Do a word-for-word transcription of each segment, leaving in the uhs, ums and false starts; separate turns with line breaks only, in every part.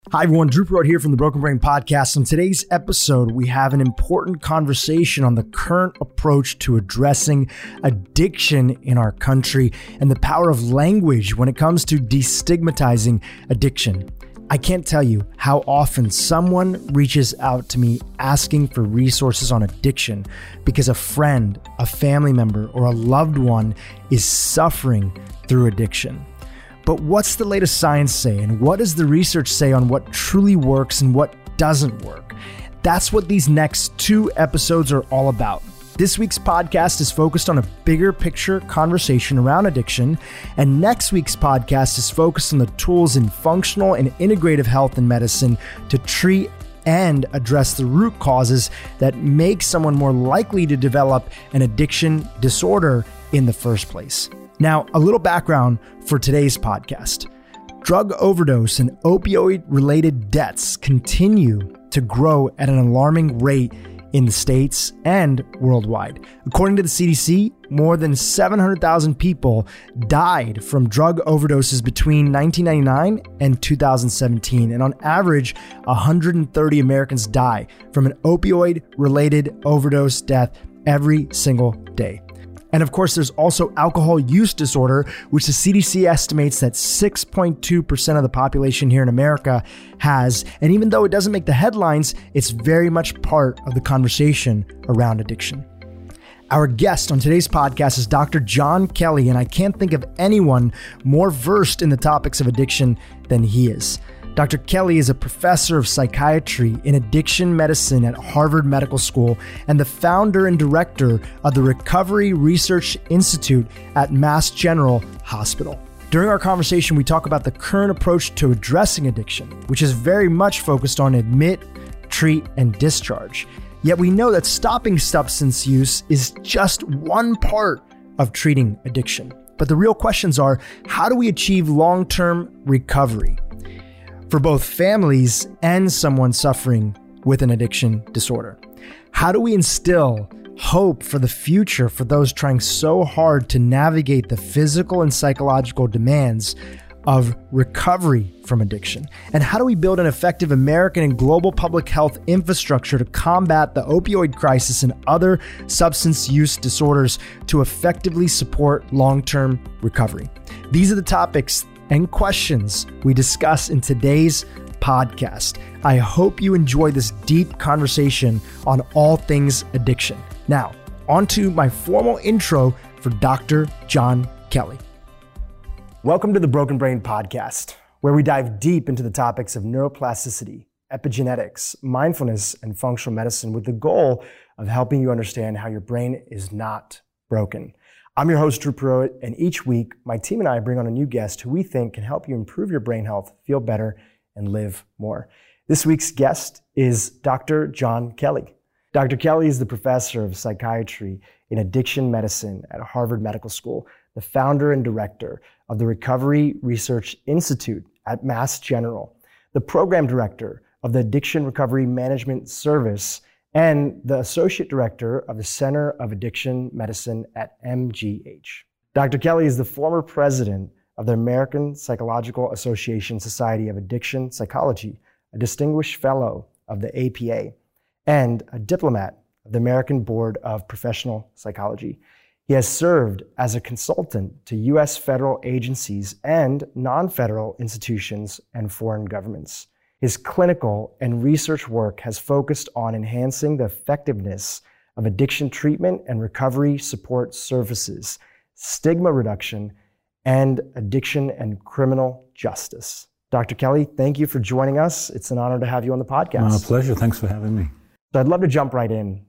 Hi everyone, Drew Perot here from the Broken Brain Podcast. On today's episode, we have an important conversation on the current approach to addressing addiction in our country and the power of language when it comes to destigmatizing addiction. I can't tell you how often someone reaches out to me asking for resources on addiction because a friend, a family member, or a loved one is suffering through addiction. But what's the latest science say, and what does the research say on what truly works and what doesn't work? That's what these next two episodes are all about. This week's podcast is focused on a bigger picture conversation around addiction, and next week's podcast is focused on the tools in functional and integrative health and medicine to treat and address the root causes that make someone more likely to develop an addiction disorder in the first place. Now, a little background for today's podcast. Drug overdose and opioid-related deaths continue to grow at an alarming rate in the States and worldwide. According to the C D C, more than seven hundred thousand people died from drug overdoses between nineteen ninety-nine and two thousand seventeen. And on average, one hundred thirty Americans die from an opioid-related overdose death every single day. And of course, there's also alcohol use disorder, which the C D C estimates that six point two percent of the population here in America has. And even though it doesn't make the headlines, it's very much part of the conversation around addiction. Our guest on today's podcast is Doctor John Kelly, and I can't think of anyone more versed in the topics of addiction than he is. Doctor Kelly is a professor of psychiatry in addiction medicine at Harvard Medical School and the founder and director of the Recovery Research Institute at Mass General Hospital. During our conversation, we talk about the current approach to addressing addiction, which is very much focused on admit, treat, and discharge. Yet we know that stopping substance use is just one part of treating addiction. But the real questions are, how do we achieve long-term recovery for both families and someone suffering with an addiction disorder? How do we instill hope for the future for those trying so hard to navigate the physical and psychological demands of recovery from addiction? And how do we build an effective American and global public health infrastructure to combat the opioid crisis and other substance use disorders to effectively support long-term recovery? These are the topics and questions we discuss in today's podcast. I hope you enjoy this deep conversation on all things addiction. Now, on to my formal intro for Doctor John Kelly. Welcome to the Broken Brain Podcast, where we dive deep into the topics of neuroplasticity, epigenetics, mindfulness, and functional medicine with the goal of helping you understand how your brain is not broken. I'm your host, Drew Perot, and each week, my team and I bring on a new guest who we think can help you improve your brain health, feel better, and live more. This week's guest is Doctor John Kelly. Doctor Kelly is the professor of psychiatry in addiction medicine at Harvard Medical School, the founder and director of the Recovery Research Institute at Mass General, the program director of the Addiction Recovery Management Service, and the Associate Director of the Center of Addiction Medicine at M G H. Doctor Kelly is the former president of the American Psychological Association Society of Addiction Psychology, a distinguished fellow of the A P A, and a diplomat of the American Board of Professional Psychology. He has served as a consultant to U S federal agencies and non-federal institutions and foreign governments. His clinical and research work has focused on enhancing the effectiveness of addiction treatment and recovery support services, stigma reduction, and addiction and criminal justice. Doctor Kelly, thank you for joining us. It's an honor to have you on the podcast.
My pleasure. Thanks for having me.
So I'd love to jump right in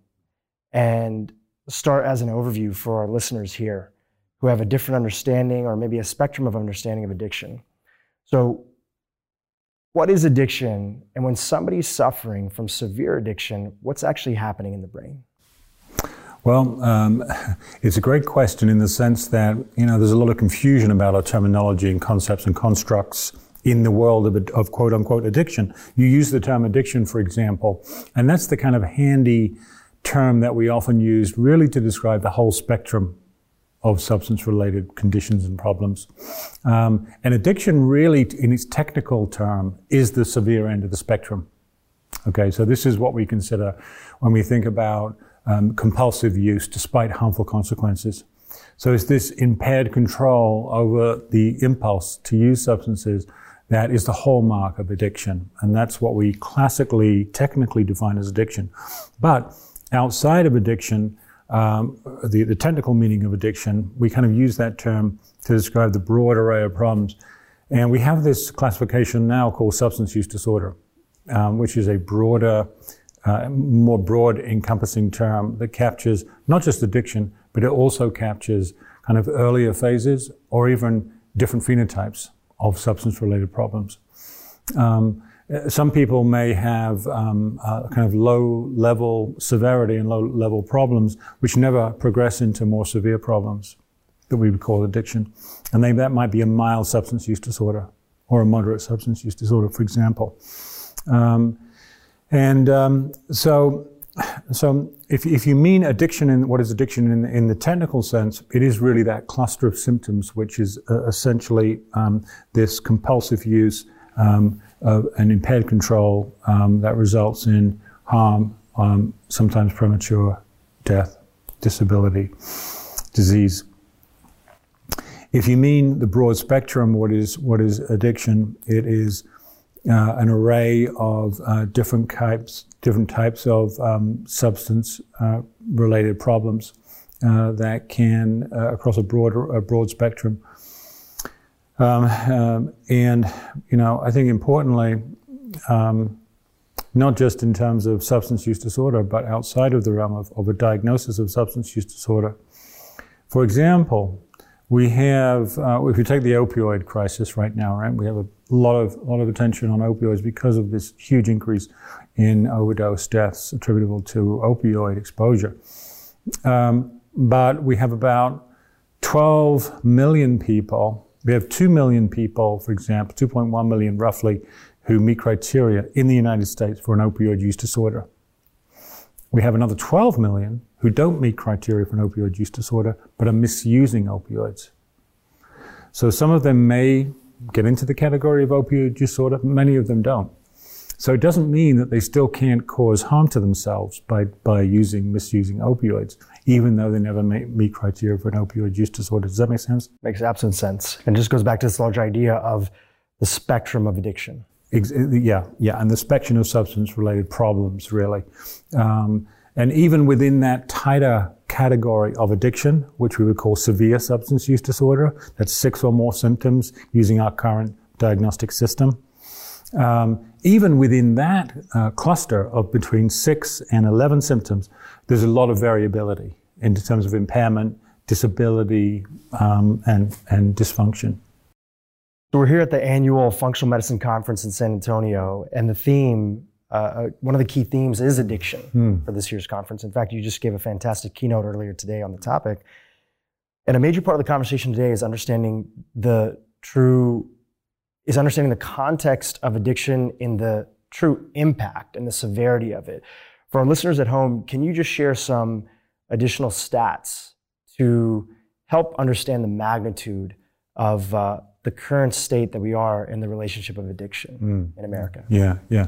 and start as an overview for our listeners here who have a different understanding or maybe a spectrum of understanding of addiction. So what is addiction? And when somebody's suffering from severe addiction, what's actually happening in the brain?
Well, um, it's a great question in the sense that, you know, there's a lot of confusion about our terminology and concepts and constructs in the world of, of quote unquote addiction. You use the term addiction, for example, and that's the kind of handy term that we often use really to describe the whole spectrum of substance-related conditions and problems. Um, and addiction really, in its technical term, is the severe end of the spectrum. Okay, so this is what we consider when we think about um, compulsive use despite harmful consequences. So it's this impaired control over the impulse to use substances that is the hallmark of addiction. And that's what we classically, technically define as addiction. But outside of addiction, um, the, the technical meaning of addiction, we kind of use that term to describe the broad array of problems. And we have this classification now called substance use disorder, um, which is a broader, uh, more broad encompassing term that captures not just addiction, but it also captures kind of earlier phases or even different phenotypes of substance-related problems. Um, some people may have um, uh, kind of low-level severity and low-level problems which never progress into more severe problems that we would call addiction. And they, that might be a mild substance use disorder or a moderate substance use disorder, for example. Um, and um, so, so if, if you mean addiction, in what is addiction in, in the technical sense, it is really that cluster of symptoms, which is uh, essentially um, this compulsive use um, of an impaired control um, that results in harm, um, sometimes premature death, disability, disease. If you mean the broad spectrum, what is what is addiction? It is uh, an array of uh, different types, different types of um, substance-related uh, problems uh, that can, uh, across a broad a broad spectrum. Um, um, and you know, I think importantly, um, not just in terms of substance use disorder, but outside of the realm of, of a diagnosis of substance use disorder. For example, we have, uh, if you take the opioid crisis right now, right, we have a lot of, lot of attention on opioids because of this huge increase in overdose deaths attributable to opioid exposure. Um, but we have about twelve million people, we have two million people, for example, two point one million roughly, who meet criteria in the United States for an opioid use disorder. We have another twelve million who don't meet criteria for an opioid use disorder, but are misusing opioids. So some of them may get into the category of opioid disorder, many of them don't. So it doesn't mean that they still can't cause harm to themselves by, by using, misusing opioids, even though they never may, meet criteria for an opioid use disorder. Does that make sense?
Makes absolute sense. And just goes back to this large idea of the spectrum of addiction.
Ex- yeah, yeah, and the spectrum of substance-related problems, really. Um, and even within that tighter category of addiction, which we would call severe substance use disorder, that's six or more symptoms using our current diagnostic system. Um, even within that uh, cluster of between six and eleven symptoms, there's a lot of variability in terms of impairment, disability, um, and, and dysfunction.
So we're here at the annual Functional Medicine Conference in San Antonio, and the theme, uh, one of the key themes is addiction mm. for this year's conference. In fact, you just gave a fantastic keynote earlier today on the topic. And a major part of the conversation today is understanding the true, is understanding the context of addiction in the true impact and the severity of it. For our listeners at home, can you just share some additional stats to help understand the magnitude of uh, the current state that we are in the relationship of addiction mm. in America?
Yeah, yeah.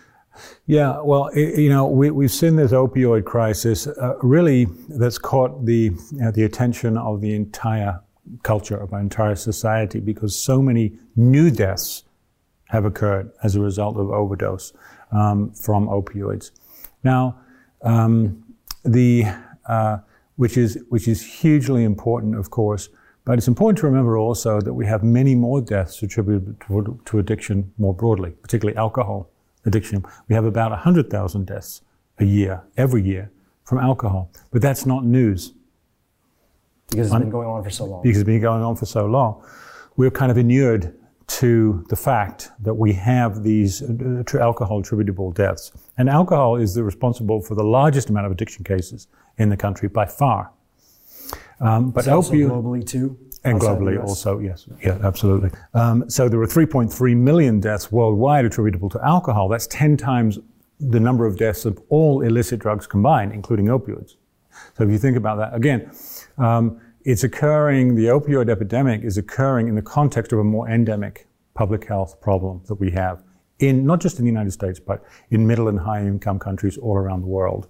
Yeah, well, it, you know, we, we've seen this opioid crisis uh, really that's caught the, you know, the attention of the entire culture, of our entire society, because so many new deaths have occurred as a result of overdose um, from opioids. Now, um, the uh, which is which is hugely important, of course. But it's important to remember also that we have many more deaths attributed to, to addiction more broadly, particularly alcohol addiction. We have about one hundred thousand deaths a year, every year, from alcohol. But that's not news.
Because it's been going on for so long.
Because it's been going on for so long. We're kind of inured to the fact that we have these uh, alcohol attributable deaths. And alcohol is the responsible for the largest amount of addiction cases in the country by far. Um, but
also globally too?
And globally also, yes. Yeah, absolutely. Um, so there were three point three million deaths worldwide attributable to alcohol. That's ten times the number of deaths of all illicit drugs combined, including opioids. So if you think about that, again, um, it's occurring, the opioid epidemic is occurring in the context of a more endemic public health problem that we have in, not just in the United States, but in middle and high income countries all around the world.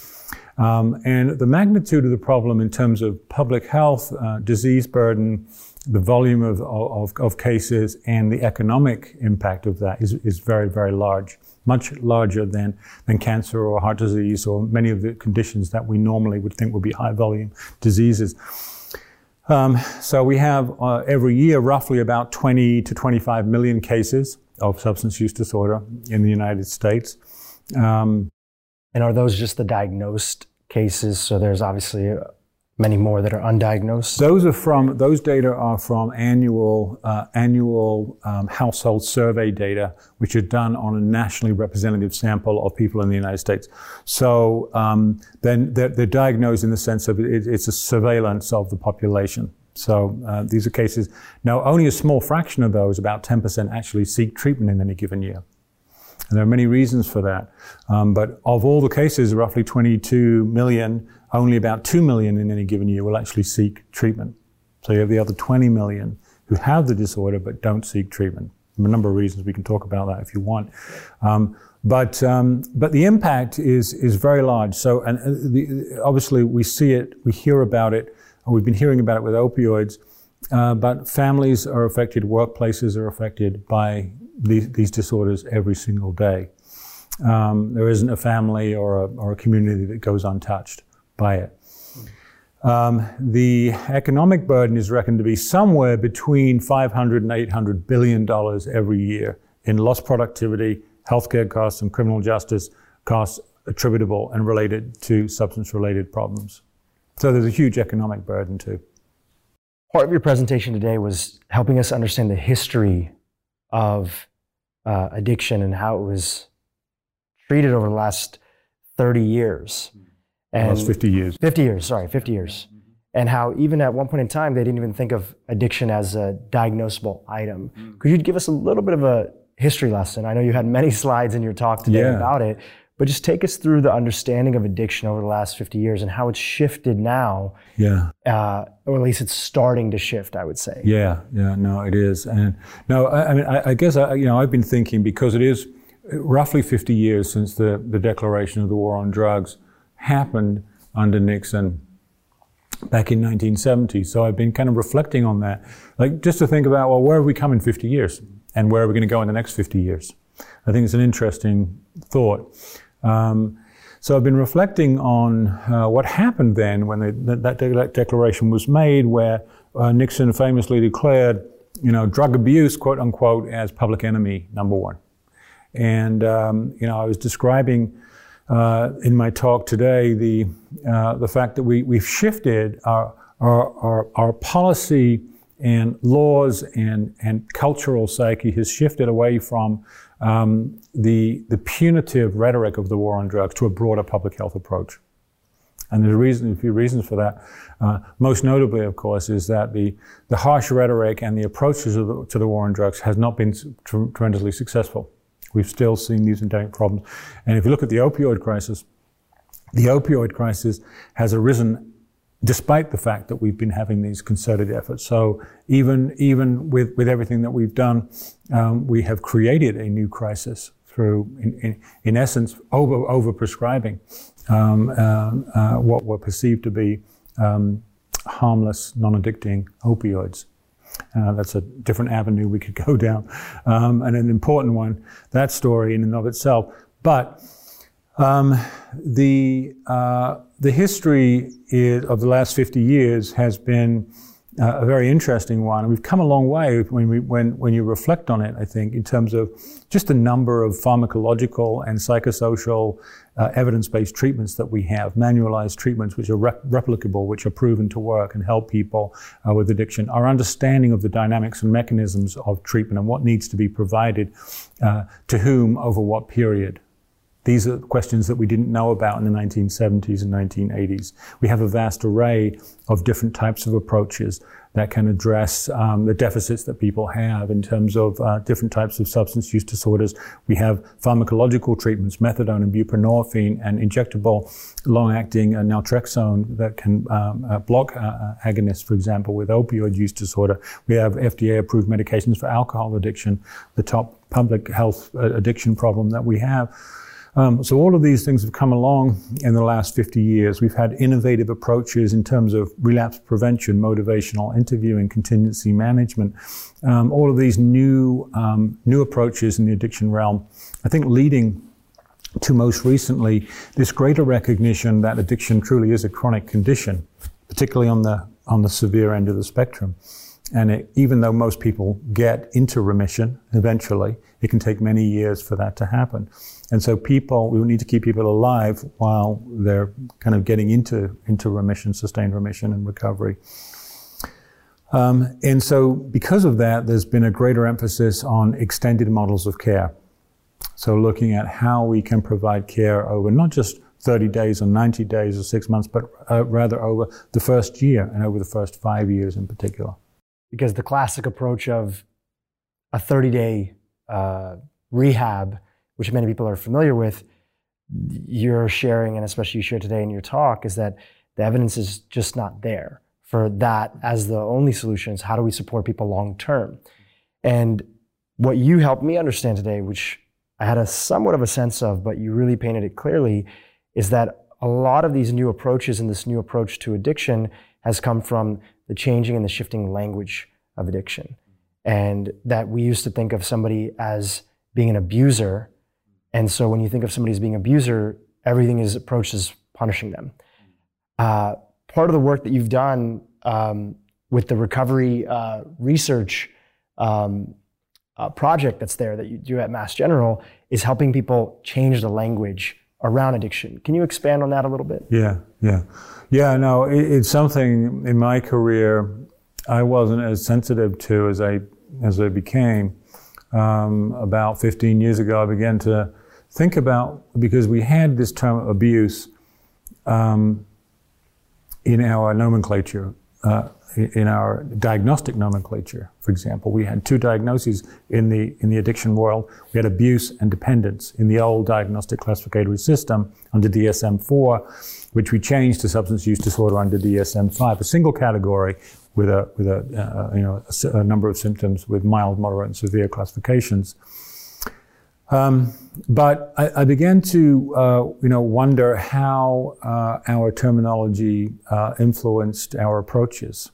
Um, and the magnitude of the problem in terms of public health, uh, disease burden, the volume of, of, of cases, and the economic impact of that is, is very, very large, much larger than, than cancer or heart disease or many of the conditions that we normally would think would be high volume diseases. Um, so we have uh, every year roughly about twenty to twenty-five million cases of substance use disorder in the United States. Um,
And are those just the diagnosed cases? So there's obviously many more that are undiagnosed.
Those are from those data are from annual uh, annual um, household survey data, which are done on a nationally representative sample of people in the United States. So um, then they're, they're diagnosed in the sense of it, it's a surveillance of the population. So uh, these are cases. Now, only a small fraction of those, about ten percent, actually seek treatment in any given year. And there are many reasons for that. Um, but of all the cases, roughly twenty-two million, only about two million in any given year will actually seek treatment. So you have the other twenty million who have the disorder but don't seek treatment. For a number of reasons, we can talk about that if you want. Um, but um, but the impact is is very large. So and uh, the, obviously we see it, we hear about it, and we've been hearing about it with opioids. Uh, but families are affected, workplaces are affected by these, these disorders every single day. Um, there isn't a family or a, or a community that goes untouched by it. Um, the economic burden is reckoned to be somewhere between five hundred and eight hundred billion dollars every year in lost productivity, healthcare costs, and criminal justice costs attributable and related to substance-related problems. So there's a huge economic burden too.
Part of your presentation today was helping us understand the history of uh, addiction and how it was treated over the last thirty years. And
last fifty years.
fifty years, sorry, fifty years. And how even at one point in time, they didn't even think of addiction as a diagnosable item. Mm. Could you give us a little bit of a history lesson? I know you had many slides in your talk today yeah. about it, but just take us through the understanding of addiction over the last fifty years and how it's shifted now.
Yeah.
Uh, or at least it's starting to shift, I would say.
Yeah, yeah, no, it is. And no, I, I mean, I, I guess, I, you know, I've been thinking because it is roughly fifty years since the, the declaration of the war on drugs happened under Nixon back in nineteen seventy. So I've been kind of reflecting on that. Like just to think about, well, where have we come in fifty years? And where are we going to go in the next fifty years? I think it's an interesting thought. Um, so I've been reflecting on uh, what happened then when they, that, that, de- that declaration was made, where uh, Nixon famously declared, you know, drug abuse, quote unquote, as public enemy number one. And, um, you know, I was describing uh, in my talk today the uh, the fact that we, we've shifted our, our, our, our policy and laws and, and cultural psyche has shifted away from um, the, the punitive rhetoric of the war on drugs to a broader public health approach. And there's a, reason, a few reasons for that. Uh, most notably, of course, is that the, the harsh rhetoric and the approaches of the, to the war on drugs has not been tr- tremendously successful. We've still seen these endemic problems. And if you look at the opioid crisis, the opioid crisis has arisen despite the fact that we've been having these concerted efforts. So even even with, with everything that we've done, um, we have created a new crisis through, in, in, in essence, over over prescribing um, uh, uh, what were perceived to be um, harmless, non-addicting opioids. Uh, that's a different avenue we could go down, um, and an important one, that story in and of itself. But um, the uh, the history is, of the last fifty years has been uh, a very interesting one. We've come a long way when we when when you reflect on it, I think, in terms of just the number of pharmacological and psychosocial uh, evidence-based treatments that we have, manualized treatments which are rep- replicable, which are proven to work and help people uh, with addiction. Our understanding of the dynamics and mechanisms of treatment and what needs to be provided uh, to whom over what period. These are questions that we didn't know about in the nineteen seventies and nineteen eighties. We have a vast array of different types of approaches that can address um, the deficits that people have in terms of uh, different types of substance use disorders. We have pharmacological treatments, methadone and buprenorphine, and injectable long-acting uh, naltrexone that can um, uh, block uh, agonists, for example, with opioid use disorder. We have F D A-approved medications for alcohol addiction, the top public health uh, addiction problem that we have. Um, so all of these things have come along in the last fifty years. We've had innovative approaches in terms of relapse prevention, motivational interviewing, contingency management. Um, all of these new um, new approaches in the addiction realm, I think leading to most recently this greater recognition that addiction truly is a chronic condition, particularly on the on the severe end of the spectrum. And it, even though most people get into remission eventually, it can take many years for that to happen. And so people, we need to keep people alive while they're kind of getting into, into remission, sustained remission and recovery. Um, and so because of that, there's been a greater emphasis on extended models of care. So looking at how we can provide care over not just thirty days or ninety days or six months, but uh, rather over the first year and over the first five years in particular.
Because the classic approach of a thirty-day uh, rehab, which many people are familiar with, you're sharing, and especially you shared today in your talk, is that the evidence is just not there for that as the only solutions. How do we support people long term? And what you helped me understand today, which I had a somewhat of a sense of, but you really painted it clearly, is that a lot of these new approaches and this new approach to addiction has come from the changing and the shifting language of addiction. And that we used to think of somebody as being an abuser. And so when you think of somebody as being an abuser, everything is approached as punishing them. Uh, part of the work that you've done um, with the recovery uh, research um, uh, project that's there that you do at Mass General is helping people change the language around addiction. Can you expand on that a little bit?
Yeah, yeah. Yeah, no, it, it's something in my career I wasn't as sensitive to as I as I became. Um, about fifteen years ago, I began to think about, because we had this term abuse um, in our nomenclature, uh, in our diagnostic nomenclature, for example. We had two diagnoses in the in the addiction world. We had abuse and dependence in the old diagnostic classificatory system under D S M four, which we changed to substance use disorder under D S M five, a single category with a with a uh, you know a, a number of symptoms with mild, moderate, and severe classifications. Um, but I, I began to uh, you know wonder how uh, our terminology uh, influenced our approaches,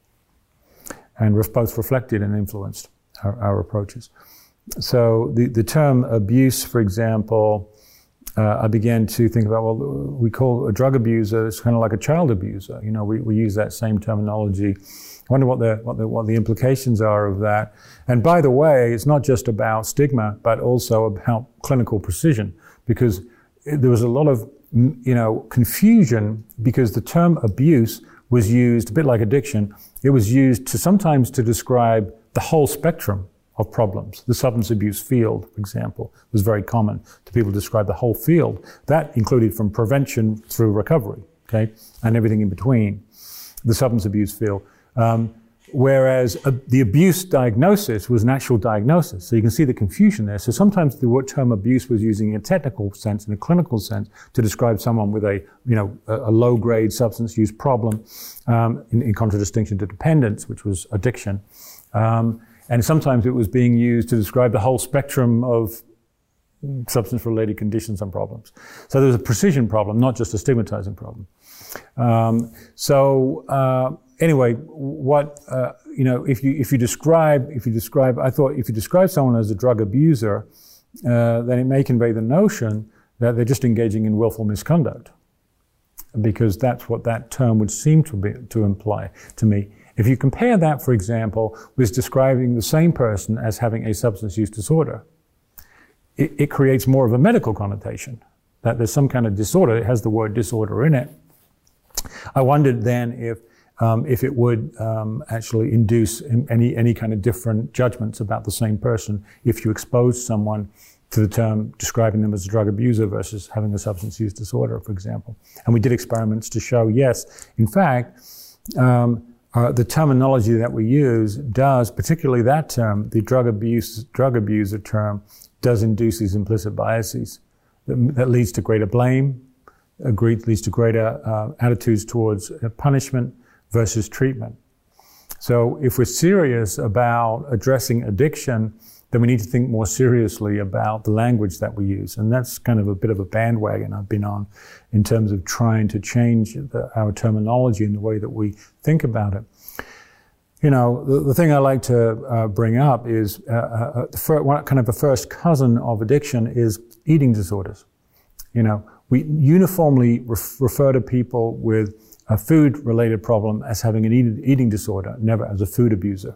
and re- both reflected and influenced our, our approaches. So the the term abuse, for example, uh, I began to think about, well, we call a drug abuser, it's kind of like a child abuser. You know, we, we use that same terminology. I wonder what the, what the what the implications are of that. And by the way, it's not just about stigma, but also about clinical precision, because there was a lot of, you know, confusion, because the term abuse was used, a bit like addiction, it was used to sometimes to describe the whole spectrum of problems. The substance abuse field, for example, was very common to people to describe the whole field. That included from prevention through recovery, okay, and everything in between, the substance abuse field. Um, whereas uh, the abuse diagnosis was an actual diagnosis. So you can see the confusion there. So sometimes the word term abuse was using in a technical sense, in a clinical sense, to describe someone with a, you know, a, a low-grade substance use problem, um, in, in contradistinction to dependence, which was addiction. Um, and sometimes it was being used to describe the whole spectrum of substance-related conditions and problems. So there was a precision problem, not just a stigmatizing problem. Um, so, uh, Anyway, what uh, you know, if you if you describe if you describe, I thought if you describe someone as a drug abuser, uh, then it may convey the notion that they're just engaging in willful misconduct, because that's what that term would seem to be to imply to me. If you compare that, for example, with describing the same person as having a substance use disorder, it, it creates more of a medical connotation, that there's some kind of disorder. It has the word disorder in it. I wondered then if Um, if it would um, actually induce any any kind of different judgments about the same person if you expose someone to the term describing them as a drug abuser versus having a substance use disorder, for example. And we did experiments to show, yes, in fact, um, uh, the terminology that we use does, particularly that term, the drug abuse, drug abuser term, does induce these implicit biases that, that leads to greater blame, uh, leads to greater uh, attitudes towards uh, punishment versus treatment. So if we're serious about addressing addiction, then we need to think more seriously about the language that we use. And that's kind of a bit of a bandwagon I've been on in terms of trying to change the, our terminology and the way that we think about it. You know, the, the thing I like to uh, bring up is uh, uh, the fir- one, kind of the first cousin of addiction is eating disorders. You know, we uniformly ref- refer to people with a food-related problem as having an eat- eating disorder, never as a food abuser.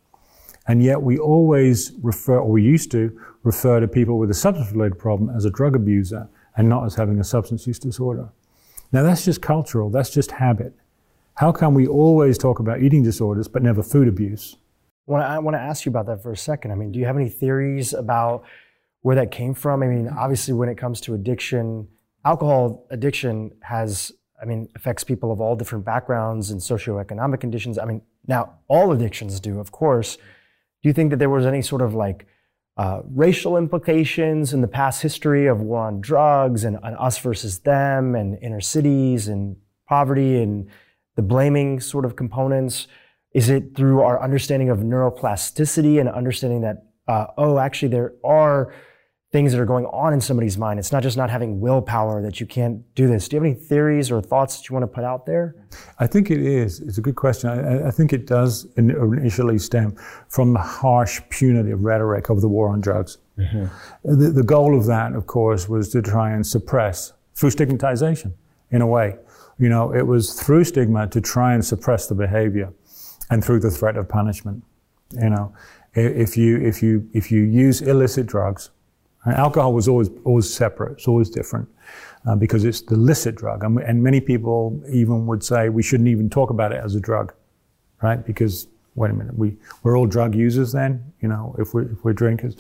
And yet we always refer, or we used to, refer to people with a substance-related problem as a drug abuser and not as having a substance use disorder. Now that's just cultural, that's just habit. How come we always talk about eating disorders but never food abuse?
Well, I want to ask you about that for a second. I mean, do you have any theories about where that came from? I mean, obviously when it comes to addiction, alcohol addiction has, I mean, affects people of all different backgrounds and socioeconomic conditions. I mean, now all addictions do, of course. Do you think that there was any sort of like uh, racial implications in the past history of war on drugs and, and us versus them and inner cities and poverty and the blaming sort of components? Is it through our understanding of neuroplasticity and understanding that, uh, oh, actually there are things that are going on in somebody's mind? It's not just not having willpower that you can't do this. Do you have any theories or thoughts that you want to put out there?
I think it is. It's a good question. I, I think it does initially stem from the harsh, punitive rhetoric of the war on drugs. Mm-hmm. The, the goal of that, of course, was to try and suppress, through stigmatization, in a way. You know, it was through stigma to try and suppress the behavior and through the threat of punishment. You know, if you, if you, if you use illicit drugs, alcohol was always always separate. It's always different uh, because it's the illicit drug, and, and many people even would say we shouldn't even talk about it as a drug, right? Because wait a minute, we we're all drug users then, you know, if we're if we're drinkers.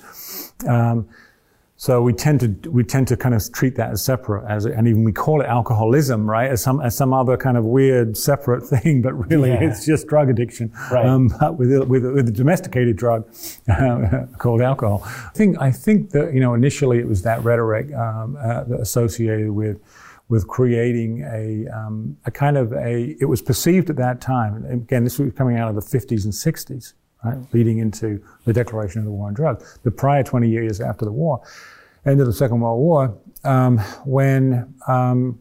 Um, so we tend to we tend to kind of treat that as separate, as and even we call it alcoholism, right? As some as some other kind of weird separate thing, but really yeah. It's just drug addiction, right? Um, but with with with a domesticated drug uh, called alcohol. I think I think that you know initially it was that rhetoric um, uh, associated with with creating a um, a kind of a. It was perceived at that time. And again, this was coming out of the fifties and sixties. Right, leading into the declaration of the war on drugs. The prior twenty years after the war, end of the Second World War, um, when um,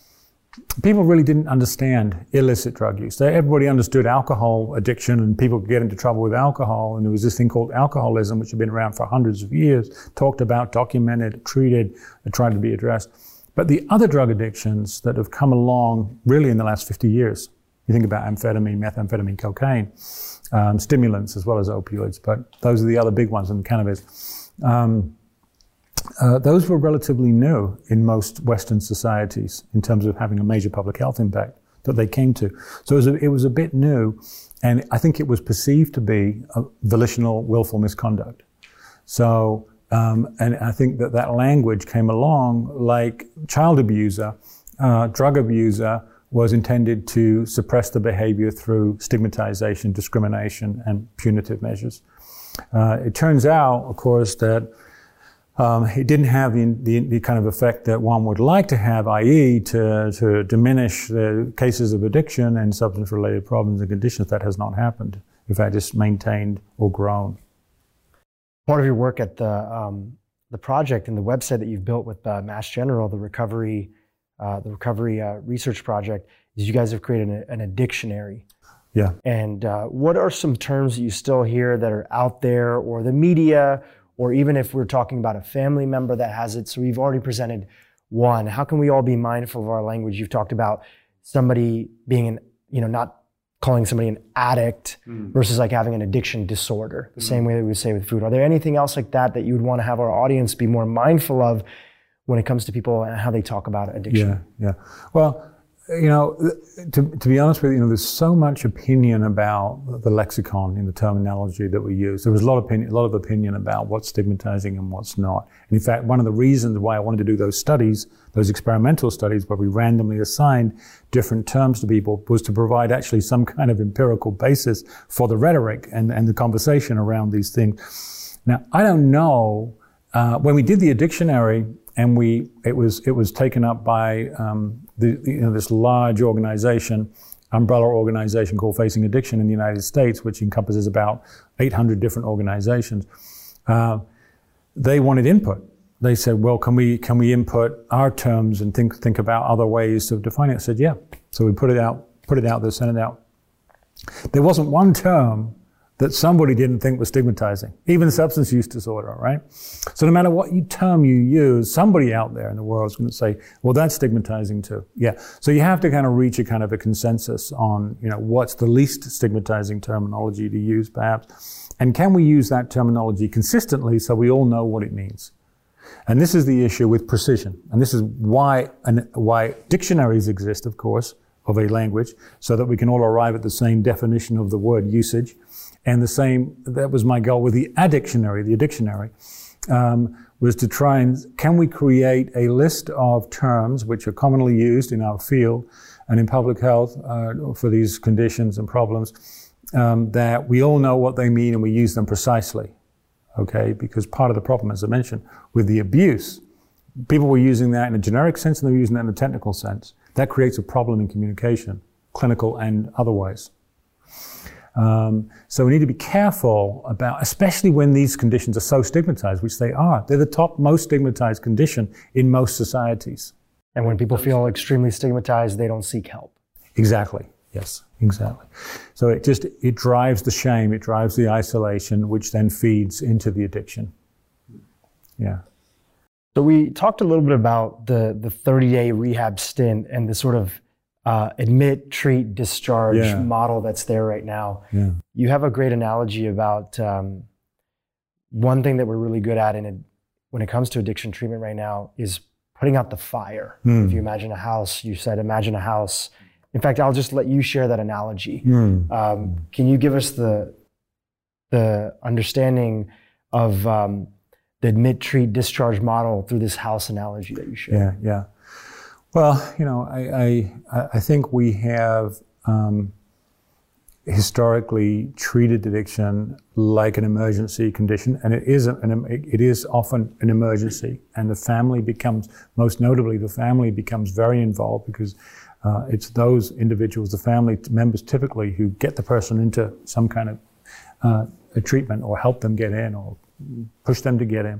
people really didn't understand illicit drug use. They, everybody understood alcohol addiction and people could get into trouble with alcohol, and there was this thing called alcoholism, which had been around for hundreds of years, talked about, documented, treated, and tried to be addressed. But the other drug addictions that have come along really in the last fifty years, you think about amphetamine, methamphetamine, cocaine, Um, stimulants as well as opioids, but those are the other big ones, and cannabis. Um, uh, those were relatively new in most Western societies in terms of having a major public health impact that they came to. So it was a, it was a bit new, and I think it was perceived to be a volitional, willful misconduct. So, um, and I think that that language came along like child abuser, uh, drug abuser, was intended to suppress the behavior through stigmatization, discrimination, and punitive measures. Uh, it turns out, of course, that um, it didn't have the, the, the kind of effect that one would like to have, that is to, to diminish the cases of addiction and substance-related problems and conditions. That has not happened. In fact, it's maintained or grown.
Part of your work at the, um, the project and the website that you've built with uh, Mass General, the recovery Uh, the Recovery uh, Research Project, is you guys have created an, an addictionary.
Yeah.
And uh, what are some terms that you still hear that are out there, or the media, or even if we're talking about a family member that has it? So we've already presented one. How can we all be mindful of our language? You've talked about somebody being an, you know, not calling somebody an addict mm. versus like having an addiction disorder, the mm. same way that we would say with food. Are there anything else like that that you would want to have our audience be more mindful of when it comes to people and how they talk about addiction?
Yeah, yeah. Well, you know, to, to be honest with you, you know, there's so much opinion about the lexicon in the terminology that we use. There was a lot of opinion, a lot of opinion about what's stigmatizing and what's not. And in fact, one of the reasons why I wanted to do those studies, those experimental studies where we randomly assigned different terms to people, was to provide actually some kind of empirical basis for the rhetoric and, and the conversation around these things. Now, I don't know, uh, when we did the dictionary, and we, it was, it was taken up by, um, the, you know, this large organization, umbrella organization called Facing Addiction in the United States, which encompasses about eight hundred different organizations. Uh, they wanted input. They said, well, can we, can we input our terms and think, think about other ways of defining it? I said, yeah. So we put it out, put it out there, sent it out. There wasn't one term that somebody didn't think was stigmatizing, even substance use disorder, right? So no matter what you term you use, somebody out there in the world is going to say, well, that's stigmatizing too. Yeah. So you have to kind of reach a kind of a consensus on, you know, what's the least stigmatizing terminology to use perhaps, and can we use that terminology consistently so we all know what it means? And this is the issue with precision. And this is why, and why dictionaries exist, of course, of a language, so that we can all arrive at the same definition of the word usage. And the same, that was my goal with the addictionary, the dictionary, um, was to try and, can we create a list of terms which are commonly used in our field and in public health uh, for these conditions and problems, um, that we all know what they mean and we use them precisely, okay? Because part of the problem, as I mentioned, with the abuse, people were using that in a generic sense and they were using that in a technical sense. That creates a problem in communication, clinical and otherwise. Um, so we need to be careful about, especially when these conditions are so stigmatized, which they are. They're the top most stigmatized condition in most societies.
And when people feel extremely stigmatized, they don't seek help.
Exactly. Yes, exactly. So it just, it drives the shame, it drives the isolation, which then feeds into the addiction. Yeah.
So we talked a little bit about the, the thirty-day rehab stint and the sort of Uh, admit, treat, discharge
yeah.
model that's there right now.
Yeah.
You have a great analogy about um, one thing that we're really good at in it, when it comes to addiction treatment right now is putting out the fire.
Mm.
If you imagine a house, you said imagine a house. In fact, I'll just let you share that analogy.
Mm.
Um, can you give us the the understanding of um, the admit, treat, discharge model through this house analogy that you shared?
Yeah, yeah. Well, you know, I, I, I think we have um, historically treated addiction like an emergency condition, and it is an, it is often an emergency, and the family becomes, most notably, the family becomes very involved because uh, it's those individuals, the family members typically, who get the person into some kind of uh, a treatment or help them get in or push them to get in.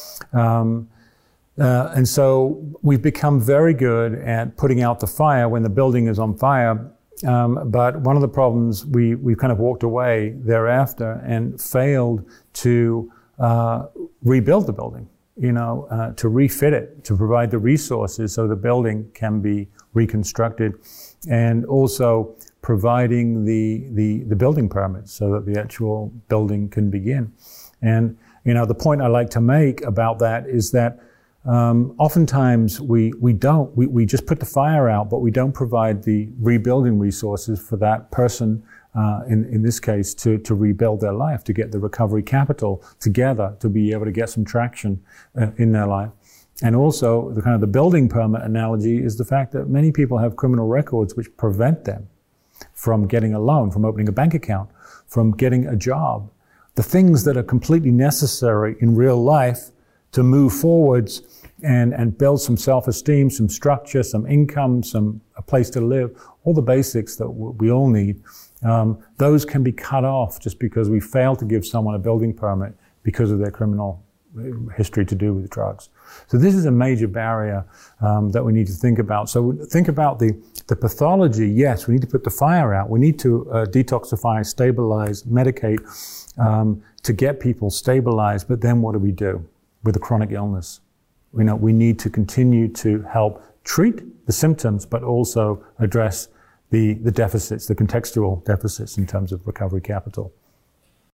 Um, Uh, and so we've become very good at putting out the fire when the building is on fire. Um, but one of the problems, we, we've kind of walked away thereafter and failed to uh, rebuild the building, you know, uh, to refit it, to provide the resources so the building can be reconstructed, and also providing the, the, the building permits so that the actual building can begin. And, you know, the point I like to make about that is that Um, oftentimes we, we don't, we, we just put the fire out, but we don't provide the rebuilding resources for that person, uh, in, in this case, to, to rebuild their life, to get the recovery capital together, to be able to get some traction uh, in their life. And also the kind of the building permit analogy is the fact that many people have criminal records which prevent them from getting a loan, from opening a bank account, from getting a job. The things that are completely necessary in real life to move forwards and, and build some self-esteem, some structure, some income, some a place to live, all the basics that w- we all need, um, those can be cut off just because we fail to give someone a building permit because of their criminal history to do with drugs. So this is a major barrier um, that we need to think about. So think about the, the pathology. Yes, we need to put the fire out. We need to uh, detoxify, stabilize, medicate um, to get people stabilized. But then what do we do with a chronic illness? You know, we need to continue to help treat the symptoms, but also address the, the deficits, the contextual deficits in terms of recovery capital.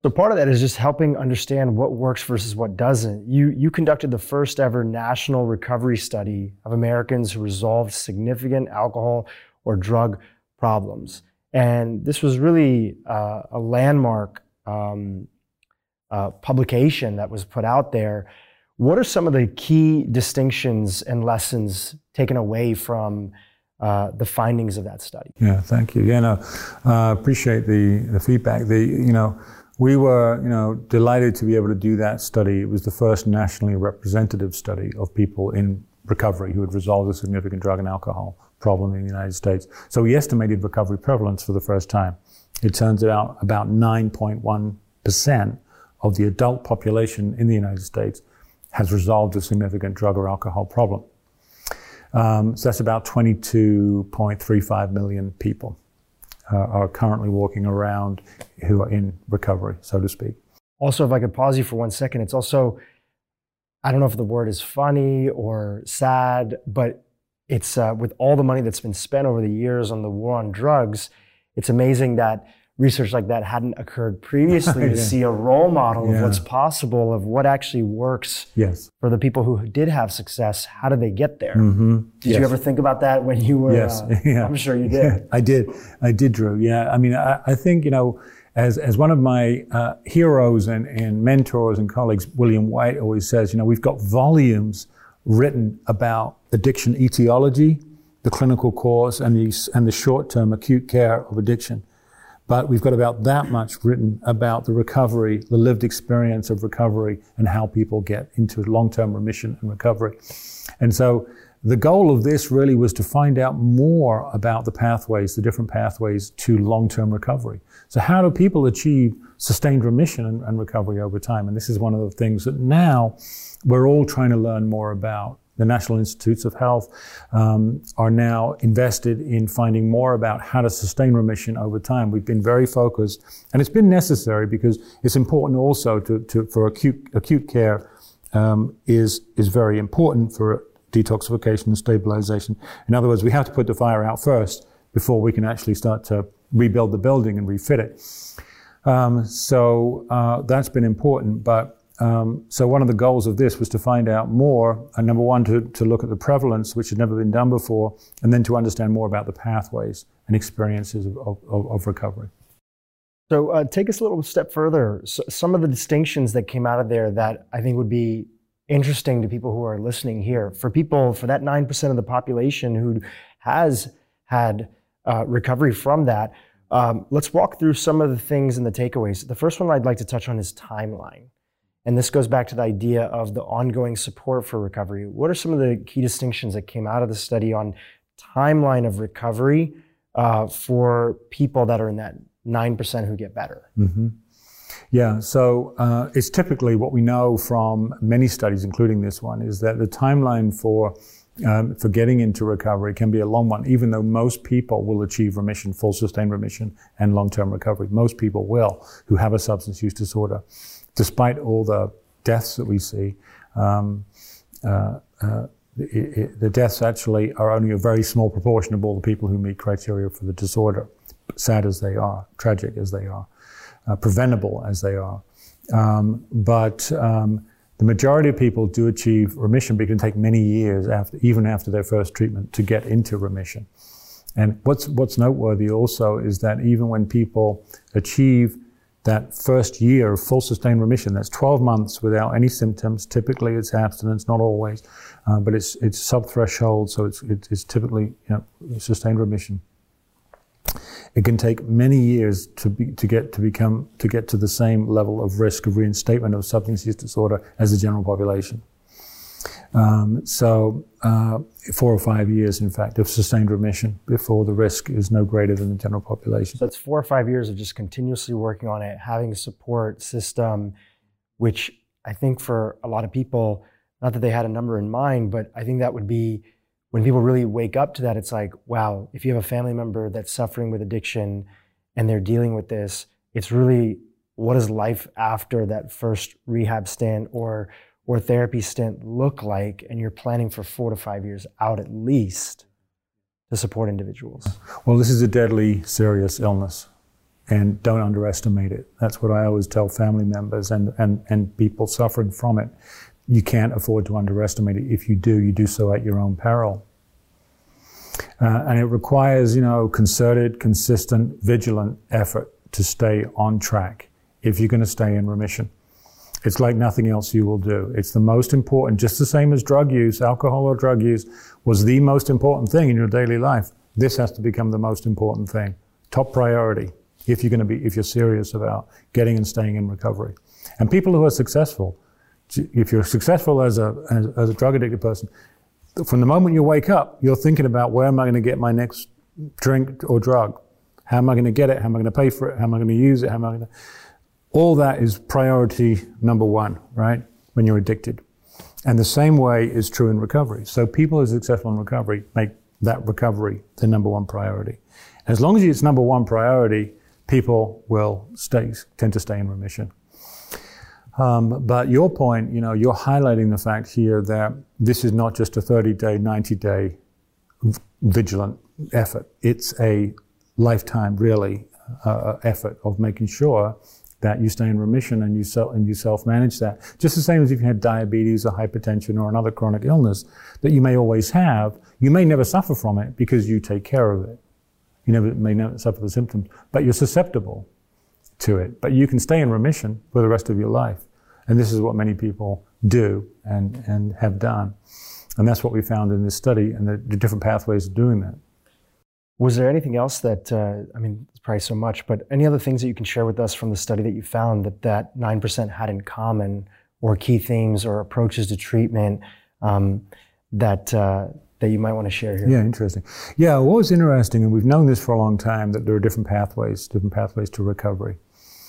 So part of that is just helping understand what works versus what doesn't. You you conducted the first ever national recovery study of Americans who resolved significant alcohol or drug problems. And this was really uh, a landmark um, uh, publication that was put out there. What are some of the key distinctions and lessons taken away from uh, the findings of that study?
Yeah, thank you. Yeah, no, uh, appreciate the, the feedback. The, you know, we were, you know, delighted to be able to do that study. It was the first nationally representative study of people in recovery who had resolved a significant drug and alcohol problem in the United States. So we estimated recovery prevalence for the first time. It turns out about nine point one percent of the adult population in the United States has resolved a significant drug or alcohol problem. Um, so that's about twenty-two point three five million people uh, are currently walking around who are in recovery, so to speak.
Also, if I could pause you for one second, it's also, I don't know if the word is funny or sad, but it's uh, with all the money that's been spent over the years on the war on drugs, it's amazing that research like that hadn't occurred previously yeah. to see a role model yeah. of what's possible, of what actually works
yes.
for the people who did have success. How did they get there?
Mm-hmm.
Did
yes.
you ever think about that when you were,
yes.
uh,
yeah.
I'm sure you did.
Yeah, I did. I did, Drew. Yeah. I mean, I, I think, you know, as as one of my uh, heroes and, and mentors and colleagues, William White, always says, you know, we've got volumes written about addiction etiology, the clinical cause, and the, and the short-term acute care of addiction. But we've got about that much written about the recovery, the lived experience of recovery, and how people get into long-term remission and recovery. And so the goal of this really was to find out more about the pathways, the different pathways to long-term recovery. So how do people achieve sustained remission and, and recovery over time? And this is one of the things that now we're all trying to learn more about. The National Institutes of Health um, are now invested in finding more about how to sustain remission over time. We've been very focused, and it's been necessary because it's important also to, to for acute acute care um, is is very important for detoxification and stabilization. In other words, we have to put the fire out first before we can actually start to rebuild the building and refit it. Um, so uh, that's been important, but Um, so one of the goals of this was to find out more, and number one, to, to look at the prevalence, which had never been done before, and then to understand more about the pathways and experiences of, of, of recovery.
So uh, take us a little step further. So some of the distinctions that came out of there that I think would be interesting to people who are listening here. For people, for that nine percent of the population who has had uh, recovery from that, um, let's walk through some of the things and the takeaways. The first one I'd like to touch on is timeline. And this goes back to the idea of the ongoing support for recovery. What are some of the key distinctions that came out of the study on timeline of recovery uh, for people that are in that nine percent who get better?
Mm-hmm. Yeah, so uh, it's typically what we know from many studies, including this one, is that the timeline for um, for getting into recovery can be a long one, even though most people will achieve remission, full sustained remission, and long-term recovery. Most people will who have a substance use disorder. Despite all the deaths that we see, um, uh, uh, it, it, the deaths actually are only a very small proportion of all the people who meet criteria for the disorder, sad as they are, tragic as they are, uh, preventable as they are. Um, but um, the majority of people do achieve remission, but it can take many years, after, even after their first treatment, to get into remission. And what's, what's noteworthy also is that even when people achieve that first year of full sustained remission, that's twelve months without any symptoms. Typically it's abstinence, not always, uh, but it's it's sub-threshold, so it's, it's typically, you know, sustained remission. It can take many years to be, to get to become to get to the same level of risk of reinstatement of substance use disorder as the general population. Um, so uh, four or five years, in fact, of sustained remission before the risk is no greater than the general population.
So that's four or five years of just continuously working on it, having a support system, which I think for a lot of people, not that they had a number in mind, but I think that would be, when people really wake up to that, it's like, wow, if you have a family member that's suffering with addiction and they're dealing with this, it's really, what is life after that first rehab stint or or therapy stint look like, and you're planning for four to five years out at least to support individuals?
Well, this is a deadly, serious illness. and don't underestimate it. That's what I always tell family members and, and, and people suffering from it. You can't afford to underestimate it. If you do, you do so at your own peril. Uh, and it requires, you know, concerted, consistent, vigilant effort to stay on track if you're going to stay in remission. It's like nothing else you will do. It's the most important, just the same as drug use, alcohol or drug use was the most important thing in your daily life. This has to become the most important thing, top priority, if you're going to be, if you're serious about getting and staying in recovery. And people who are successful, if you're successful as a, as, as a drug addicted person, from the moment you wake up, you're thinking about where am I going to get my next drink or drug? How am I going to get it? How am I going to pay for it? How am I going to use it? How am I going to... All that is priority number one, right? When you're addicted. And the same way is true in recovery. So people who are successful in recovery make that recovery the number one priority. As long as it's number one priority, people will stay, tend to stay in remission. Um, but your point, you know, you're highlighting the fact here that this is not just a thirty-day, ninety-day vigilant effort. It's a lifetime, really, uh, effort of making sure that you stay in remission and you self and you self-manage that. Just the same as if you had diabetes or hypertension or another chronic illness that you may always have, you may never suffer from it because you take care of it. You never may never suffer the symptoms, but you're susceptible to it. But you can stay in remission for the rest of your life. And this is what many people do and, and have done. And that's what we found in this study and the, the different pathways of doing that.
Was there anything else that, uh, I mean, it's probably so much, but any other things that you can share with us from the study that you found that that nine percent had in common, or key themes or approaches to treatment um, that uh, that you might want to share here?
Yeah, interesting. Yeah, what was interesting, and we've known this for a long time, that there are different pathways, different pathways to recovery.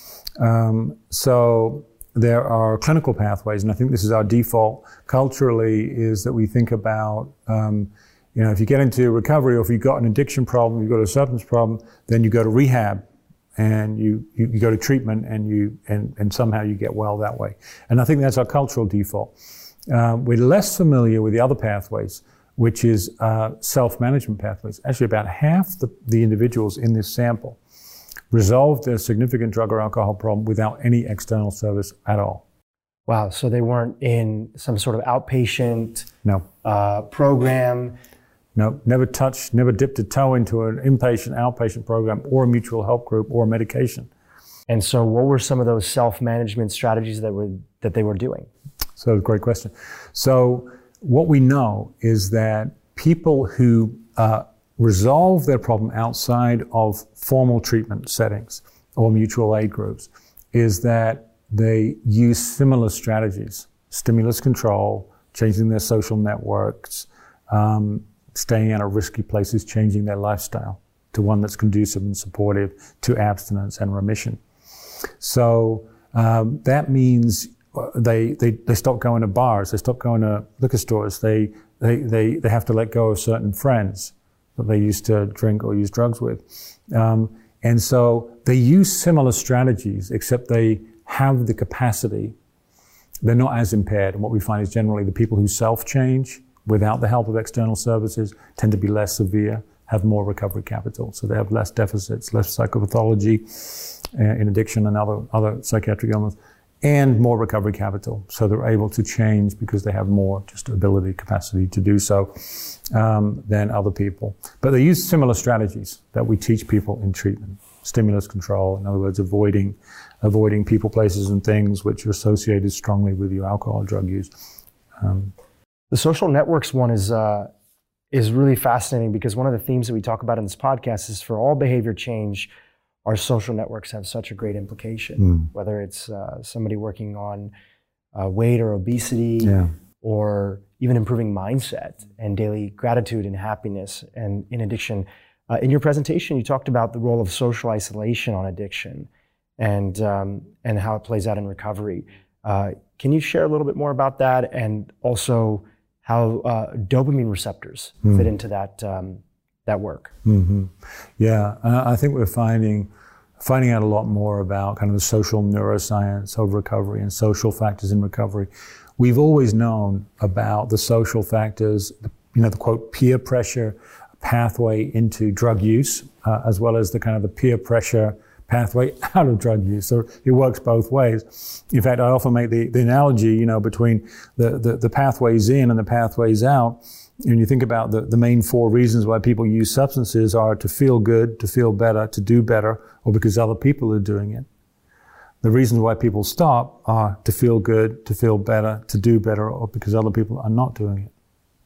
Um, so there are clinical pathways, and I think this is our default culturally, is that we think about um, you know, if you get into recovery, or if you've got an addiction problem, you've got a substance problem, then you go to rehab and you, you, you go to treatment and you and, and somehow you get well that way. And I think that's our cultural default. Uh, we're less familiar with the other pathways, which is uh, self-management pathways. Actually, about half the, the individuals in this sample resolved their significant drug or alcohol problem without any external service at all.
Wow, so they weren't in some sort of outpatient
no.
uh, program.
No, never touched, never dipped a toe into an inpatient, outpatient program or a mutual help group or medication.
And so what were some of those self-management strategies that were that they were doing?
So great question. So what we know is that people who uh, resolve their problem outside of formal treatment settings or mutual aid groups is that they use similar strategies: stimulus control, changing their social networks, um, staying out of risky places, changing their lifestyle to one that's conducive and supportive to abstinence and remission. So um, that means they, they they stop going to bars, they stop going to liquor stores, they, they, they, they have to let go of certain friends that they used to drink or use drugs with. Um, and so they use similar strategies, except they have the capacity. They're not as impaired. And what we find is generally the people who self-change without the help of external services tend to be less severe, have more recovery capital. So they have less deficits, less psychopathology uh, in addiction and other, other psychiatric illness, and more recovery capital. So they're able to change because they have more just ability, capacity to do so um, than other people. But they use similar strategies that we teach people in treatment. Stimulus control, in other words, avoiding, avoiding people, places, and things which are associated strongly with your alcohol and drug use. Um,
The social networks one is uh, is really fascinating because one of the themes that we talk about in this podcast is for all behavior change, our social networks have such a great implication, mm. whether it's uh, somebody working on uh, weight or obesity,
yeah.
or even improving mindset and daily gratitude and happiness and in addiction. Uh, in your presentation, you talked about the role of social isolation on addiction and um, and how it plays out in recovery. Uh, can you share a little bit more about that, and also how uh, dopamine receptors mm. fit into that um, that work?
Mm-hmm. Yeah, uh, I think we're finding finding out a lot more about kind of the social neuroscience of recovery and social factors in recovery. We've always known about the social factors, you know, the quote peer pressure pathway into drug use, uh, as well as the kind of the peer pressure pathway out of drug use. So it works both ways. In fact, I often make the, the analogy, you know, between the, the, the pathways in and the pathways out. When you think about the, the main four reasons why people use substances are to feel good, to feel better, to do better, or because other people are doing it. The reasons why people stop are to feel good, to feel better, to do better, or because other people are not doing it.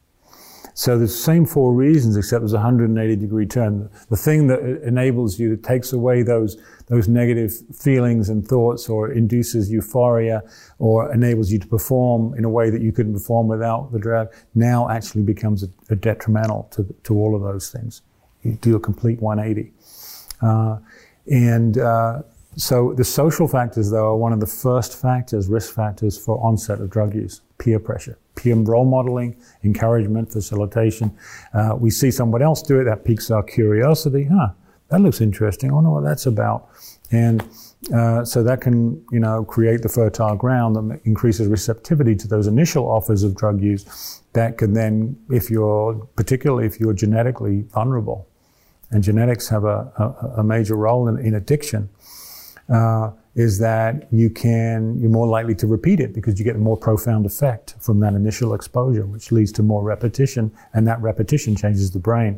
So the same four reasons, except there's a one hundred eighty degree turn. The thing that enables you, that takes away those those negative feelings and thoughts, or induces euphoria, or enables you to perform in a way that you couldn't perform without the drug, now actually becomes a, a detrimental to to all of those things. You do a complete one eighty. Uh, and uh, so the social factors, though, are one of the first factors, risk factors for onset of drug use. Peer pressure, peer role modeling, encouragement, facilitation. Uh, we see someone else do it, that piques our curiosity. Huh, that looks interesting. I wonder what that's about. And uh, so that can, you know, create the fertile ground that increases receptivity to those initial offers of drug use. That can then, if you're, particularly if you're genetically vulnerable, and genetics have a, a, a major role in, in addiction, uh, is that you can, you're more likely to repeat it because you get a more profound effect from that initial exposure, which leads to more repetition, and that repetition changes the brain.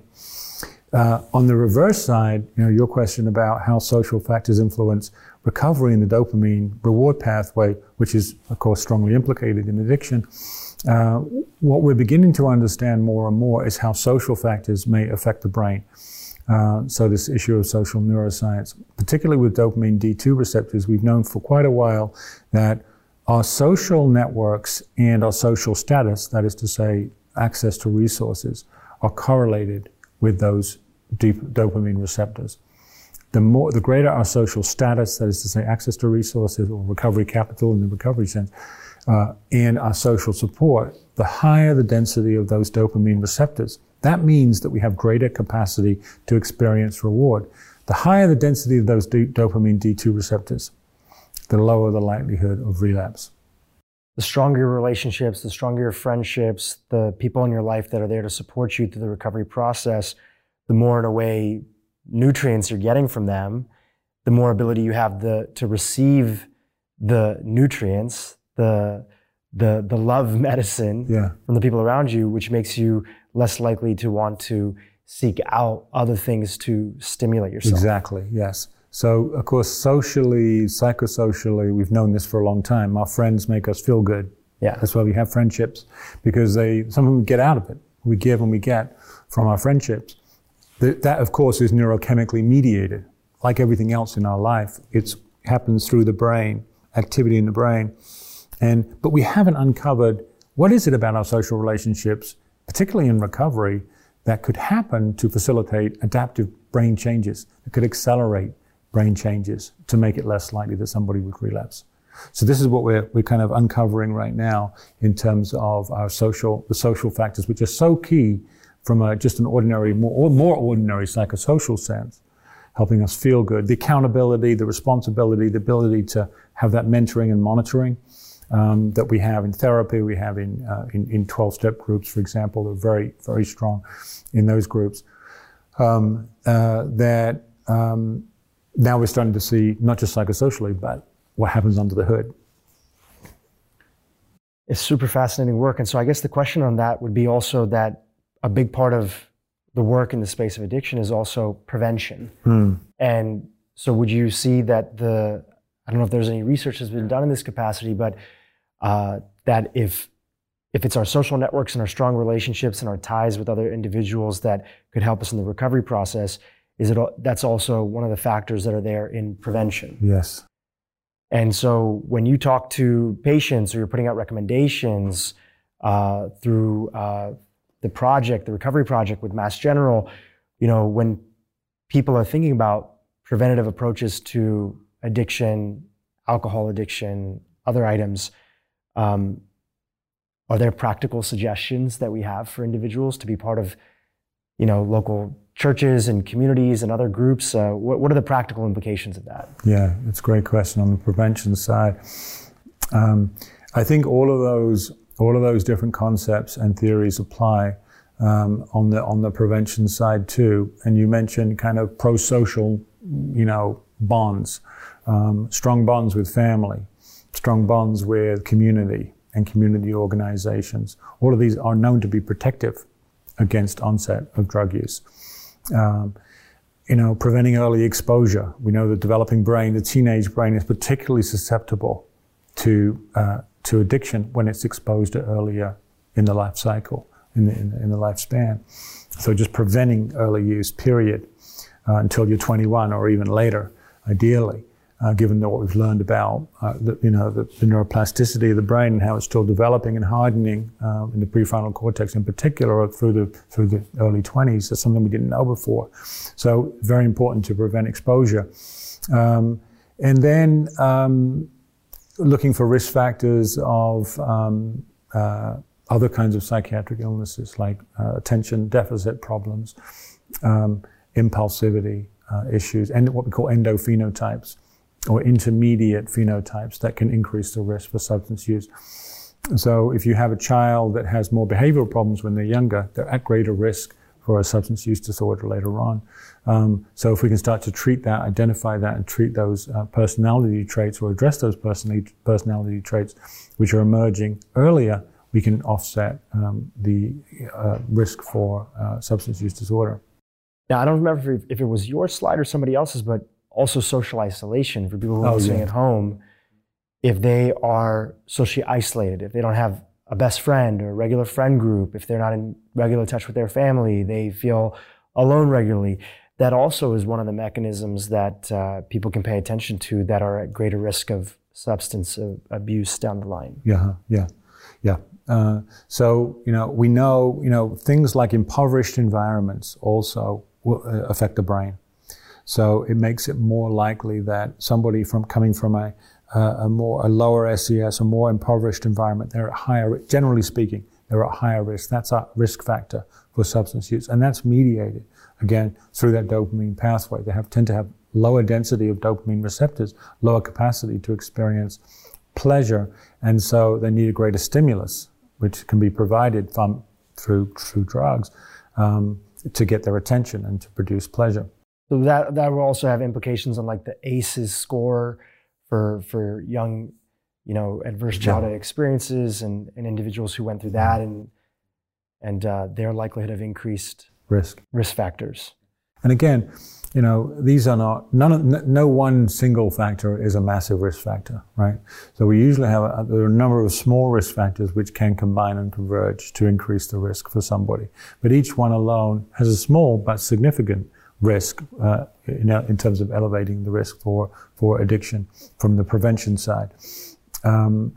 Uh, on the reverse side, you know, your question about how social factors influence recovery in the dopamine reward pathway, which is, of course, strongly implicated in addiction, uh, what we're beginning to understand more and more is how social factors may affect the brain. Uh, so this issue of social neuroscience, particularly with dopamine D two receptors, we've known for quite a while that our social networks and our social status, that is to say, access to resources, are correlated with those deep dopamine receptors. The more, the greater our social status, that is to say, access to resources or recovery capital in the recovery sense, uh, and our social support, the higher the density of those dopamine receptors. That means that we have greater capacity to experience reward. The higher the density of those do- dopamine D two receptors, the lower the likelihood of relapse.
The stronger your relationships, the stronger your friendships, the people in your life that are there to support you through the recovery process, the more, in a way, nutrients you're getting from them, the more ability you have the, to receive the nutrients, the, the, the love medicine
yeah.
from the people around you, which makes you less likely to want to seek out other things to stimulate yourself.
Exactly, yes. So, of course, socially, psychosocially, we've known this for a long time. Our friends make us feel good.
Yeah.
That's why we have friendships, because they, some of them get out of it. We give and we get from our friendships. That, that of course, is neurochemically mediated. Like everything else in our life, it happens through the brain, activity in the brain. And, but we haven't uncovered what is it about our social relationships, particularly in recovery, that could happen to facilitate adaptive brain changes, that could accelerate brain changes to make it less likely that somebody would relapse. So this is what we're, we're kind of uncovering right now in terms of our social, the social factors, which are so key from a, just an ordinary, more, more ordinary psychosocial sense, helping us feel good. The accountability, the responsibility, the ability to have that mentoring and monitoring Um, that we have in therapy, we have in, uh, in in twelve-step groups, for example. They're very, very strong in those groups. Um, uh, that um, now we're starting to see, not just psychosocially, but what happens under the hood.
It's super fascinating work. And so I guess the question on that would be also that a big part of the work in the space of addiction is also prevention.
Hmm.
And so would you see that the, I don't know if there's any research that's been done in this capacity, but uh, that if if it's our social networks and our strong relationships and our ties with other individuals that could help us in the recovery process, is it that's also one of the factors that are there in prevention?
Yes.
And so when you talk to patients or you're putting out recommendations uh, through uh, the project, the recovery project with Mass General, you know, when people are thinking about preventative approaches to addiction, alcohol addiction, other items, um, are there practical suggestions that we have for individuals to be part of, you know, local churches and communities and other groups? Uh, what, what are the practical implications of that?
Yeah, it's a great question on the prevention side. Um, I think all of those, all of those different concepts and theories apply um, on the on the prevention side too. And you mentioned kind of pro-social, you know, bonds, um, strong bonds with family, strong bonds with community and community organizations. All of these are known to be protective against onset of drug use. Um, you know, preventing early exposure. We know the developing brain, the teenage brain, is particularly susceptible to uh, to addiction when it's exposed earlier in the life cycle, in the, in the, in the lifespan. So just preventing early use, period, uh, until you're twenty-one or even later, ideally. Uh, given what we've learned about, uh, the, you know, the, the neuroplasticity of the brain and how it's still developing and hardening um, in the prefrontal cortex, in particular, through the through the early twenties, that's something we didn't know before. So very important to prevent exposure, um, and then um, looking for risk factors of um, uh, other kinds of psychiatric illnesses like uh, attention deficit problems, um, impulsivity uh, issues, and what we call endophenotypes, or intermediate phenotypes that can increase the risk for substance use. So if you have a child that has more behavioral problems when they're younger, they're at greater risk for a substance use disorder later on. Um, so if we can start to treat that, identify that, and treat those uh, personality traits, or address those personality, personality traits which are emerging earlier, we can offset um, the uh, risk for uh, substance use disorder.
Now, I don't remember if, if it was your slide or somebody else's, but also social isolation for people who are
oh,
listening
yeah.
at home. If they are socially isolated, if they don't have a best friend or a regular friend group, if they're not in regular touch with their family, they feel alone regularly. That also is one of the mechanisms that uh, people can pay attention to that are at greater risk of substance abuse down the line.
Yeah, yeah, yeah. Uh, so, you know, we know, you know, things like impoverished environments also will uh, affect the brain. So it makes it more likely that somebody from coming from a, uh, a more a lower S E S, a more impoverished environment, they're at higher, generally speaking, they're at higher risk. That's a risk factor for substance use, and that's mediated again through that dopamine pathway. They have tend to have lower density of dopamine receptors, lower capacity to experience pleasure, and so they need a greater stimulus, which can be provided from through through drugs um, to get their attention and to produce pleasure.
So that that will also have implications on like the A C Es score for for young, you know, adverse childhood yeah. experiences and, and individuals who went through that, and and uh, their likelihood of increased
risk
risk factors.
And again, you know, these are not none of, no one single factor is a massive risk factor, right? So we usually have a, there are a number of small risk factors which can combine and converge to increase the risk for somebody, but each one alone has a small but significant risk uh, in, in terms of elevating the risk for, for addiction from the prevention side. Um,